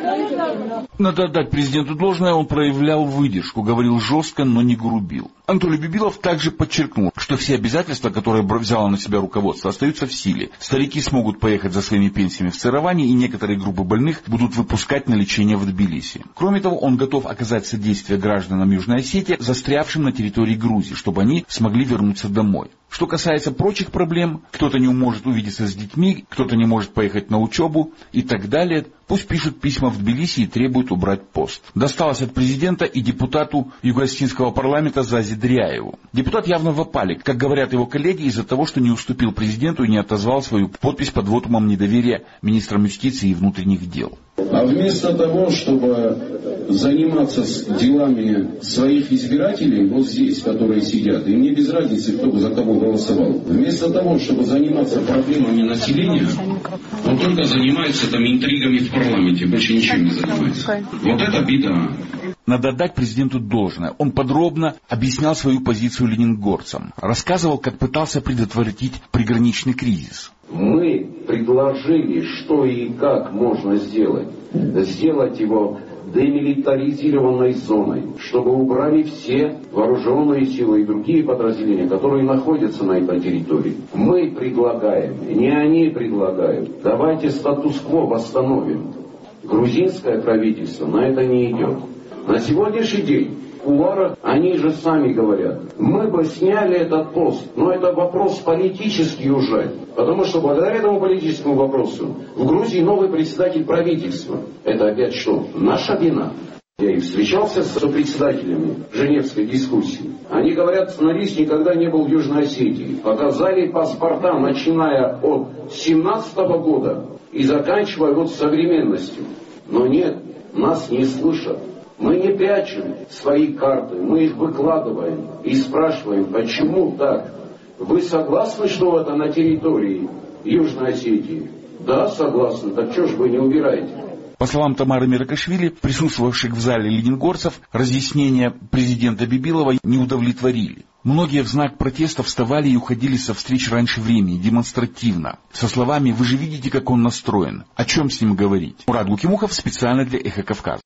Надо отдать президенту должное, он проявлял выдержку, говорил жестко, но не грубил. Анатолий Бибилов также подчеркнул, что все обязательства, которые взяло на себя руководство, остаются в силе. Старики смогут поехать за своими пенсиями в Цероване, и некоторые группы больных будут выпускать на лечение в Тбилиси. Кроме того, он готов оказать содействие гражданам Южной Осетии, застрявшим на территории Грузии, чтобы они смогли вернуться домой. Что касается прочих проблем, кто-то не может увидеться с детьми, кто-то не может поехать на учебу и так далее, пусть пишут письма в Тбилиси и требуют убрать пост. Досталось от президента и депутату Юго-Осетинского парламента Зазе Дряеву. Депутат явно в опале, как говорят его коллеги, из-за того, что не уступил президенту и не отозвал свою подпись под вотумом недоверия министрам юстиции и внутренних дел. А вместо того, чтобы заниматься делами своих избирателей, вот здесь, которые сидят, и мне без разницы, кто бы за кого голосовал, вместо того, чтобы заниматься проблемами населения, он только занимается там интригами в парламенте, больше ничем не занимается. Вот это беда. Надо отдать президенту должное. Он подробно объяснял свою позицию лениногорцам. Рассказывал, как пытался предотвратить приграничный кризис. Мы предложили, что и как можно сделать. Сделать его демилитаризированной зоной, чтобы убрали все вооруженные силы и другие подразделения, которые находятся на этой территории. Мы предлагаем, не они предлагают. Давайте статус-кво восстановим. Грузинское правительство на это не идет. На сегодняшний день в кулуарах они же сами говорят, мы бы сняли этот пост, но это вопрос политический уже. Потому что благодаря этому политическому вопросу в Грузии новый председатель правительства. Это опять что? Наша вина. Я и встречался с председателями Женевской дискуссии. Они говорят, ЦНАЛИС никогда не был в Южной Осетии. Показали паспорта, начиная от 17 года и заканчивая вот современностью. Но нет, нас не слышат. Мы не прячем свои карты, мы их выкладываем и спрашиваем, почему так? Вы согласны, что это на территории Южной Осетии? Да, согласны. Так что же вы не убираете? По словам Тамары Меракашвили, присутствовавших в зале лениногорцев, разъяснения президента Бибилова не удовлетворили. Многие в знак протеста вставали и уходили со встреч раньше времени, демонстративно, со словами «Вы же видите, как он настроен». О чем с ним говорить? Мурат Гукимухов специально для «Эхо Кавказа».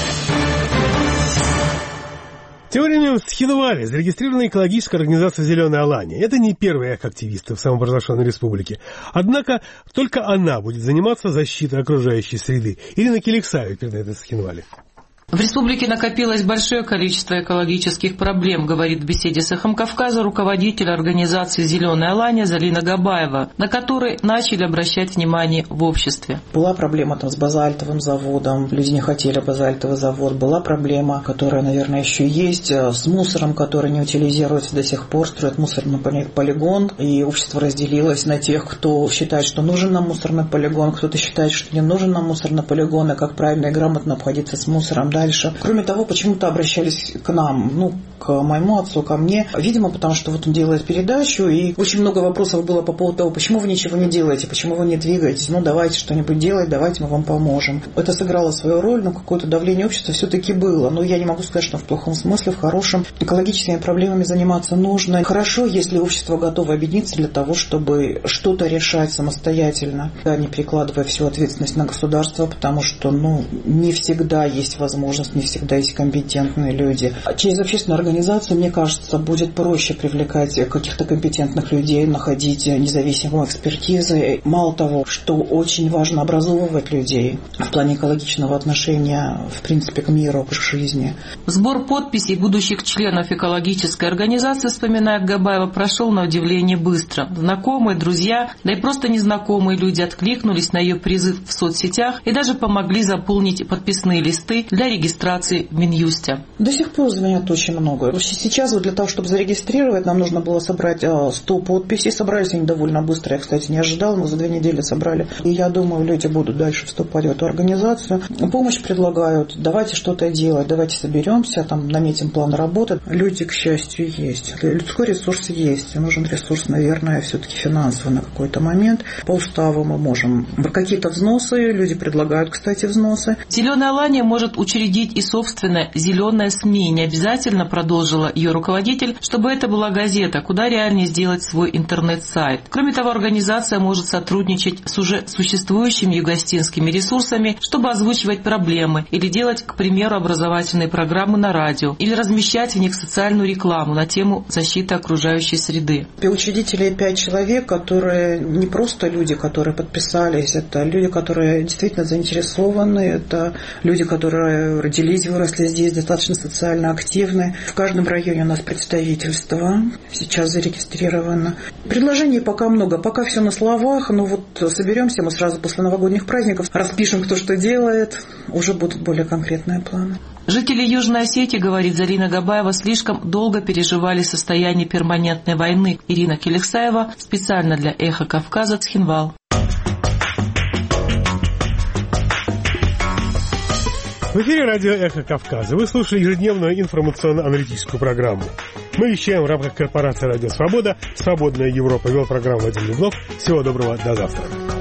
Тем временем в Схинвале зарегистрирована экологическая организация «Зеленая Алания». Это не первый экоактивист в самопровозглашенной республике. Однако только она будет заниматься защитой окружающей среды. Ирина Келексаева передает из Схинвали. В республике накопилось большое количество экологических проблем, говорит в беседе с «Эхом Кавказа» руководитель организации «Зеленая Алания» Залина Габаева, на которые начали обращать внимание в обществе. Была проблема там с базальтовым заводом, люди не хотели базальтовый завод. Была проблема, которая, наверное, еще есть, с мусором, который не утилизируется до сих пор, строят мусорный полигон, и общество разделилось на тех, кто считает, что нужен нам мусорный полигон, кто-то считает, что не нужен нам мусорный полигон, и как правильно и грамотно обходиться с мусором дальше. Кроме того, почему-то обращались к нам, к моему отцу, ко мне, видимо, потому что вот он делает передачу, и очень много вопросов было по поводу того, почему вы ничего не делаете, почему вы не двигаетесь, давайте что-нибудь делать, давайте мы вам поможем. Это сыграло свою роль, но какое-то давление общества все-таки было. Но я не могу сказать, что в плохом смысле, в хорошем. Экологическими проблемами заниматься нужно. Хорошо, если общество готово объединиться для того, чтобы что-то решать самостоятельно, не перекладывая всю ответственность на государство, потому что, не всегда есть возможность, не всегда есть компетентные люди. Через общественную организацию, мне кажется, будет проще привлекать каких-то компетентных людей, находить независимую экспертизу. Мало того, что очень важно образовывать людей в плане экологичного отношения, в принципе, к миру, к жизни. Сбор подписей будущих членов экологической организации, вспоминает Габаева, прошел на удивление быстро. Знакомые, друзья, да и просто незнакомые люди откликнулись на ее призыв в соцсетях и даже помогли заполнить подписные листы для регистрации в Минюсте. До сих пор звонят очень много. Сейчас для того, чтобы зарегистрировать, нам нужно было собрать 100 подписей. Собрались они довольно быстро. Я, кстати, не ожидал, но за 2 недели собрали. И я думаю, люди будут дальше вступать в эту организацию. Помощь предлагают. Давайте что-то делать, давайте соберемся, там наметим план работы. Люди, к счастью, есть. Людской ресурс есть. Нужен ресурс, наверное, все-таки финансовый на какой-то момент. По уставу мы можем. Какие-то взносы, люди предлагают, кстати, взносы. «Зеленая Алания» может учредить и собственное «Зеленое СМИ». Не обязательно, продолжила ее руководитель, чтобы это была газета, куда реальнее сделать свой интернет-сайт. Кроме того, организация может сотрудничать с уже существующими югостинскими ресурсами, чтобы озвучивать проблемы или делать, к примеру, образовательные программы на радио или размещать в них социальную рекламу на тему защиты окружающей среды. Учредителей 5 человек, которые не просто люди, которые подписались, это люди, которые действительно заинтересованы, это люди, которые родились, выросли здесь, достаточно социально активны. В каждом районе у нас представительство сейчас зарегистрировано. Предложений пока много, пока все на словах, но вот соберемся мы сразу после новогодних праздников, распишем, кто что делает, уже будут более конкретные планы. Жители Южной Осетии, говорит Залина Габаева, слишком долго переживали состояние перманентной войны. Ирина Келексаева специально для «Эхо Кавказа», Цхинвал. В эфире радио «Эхо Кавказа». Вы слушали ежедневную информационно-аналитическую программу. Мы вещаем в рамках корпорации «Радио Свобода». «Свободная Европа» вел программу Владимир Углов. Всего доброго, до завтра.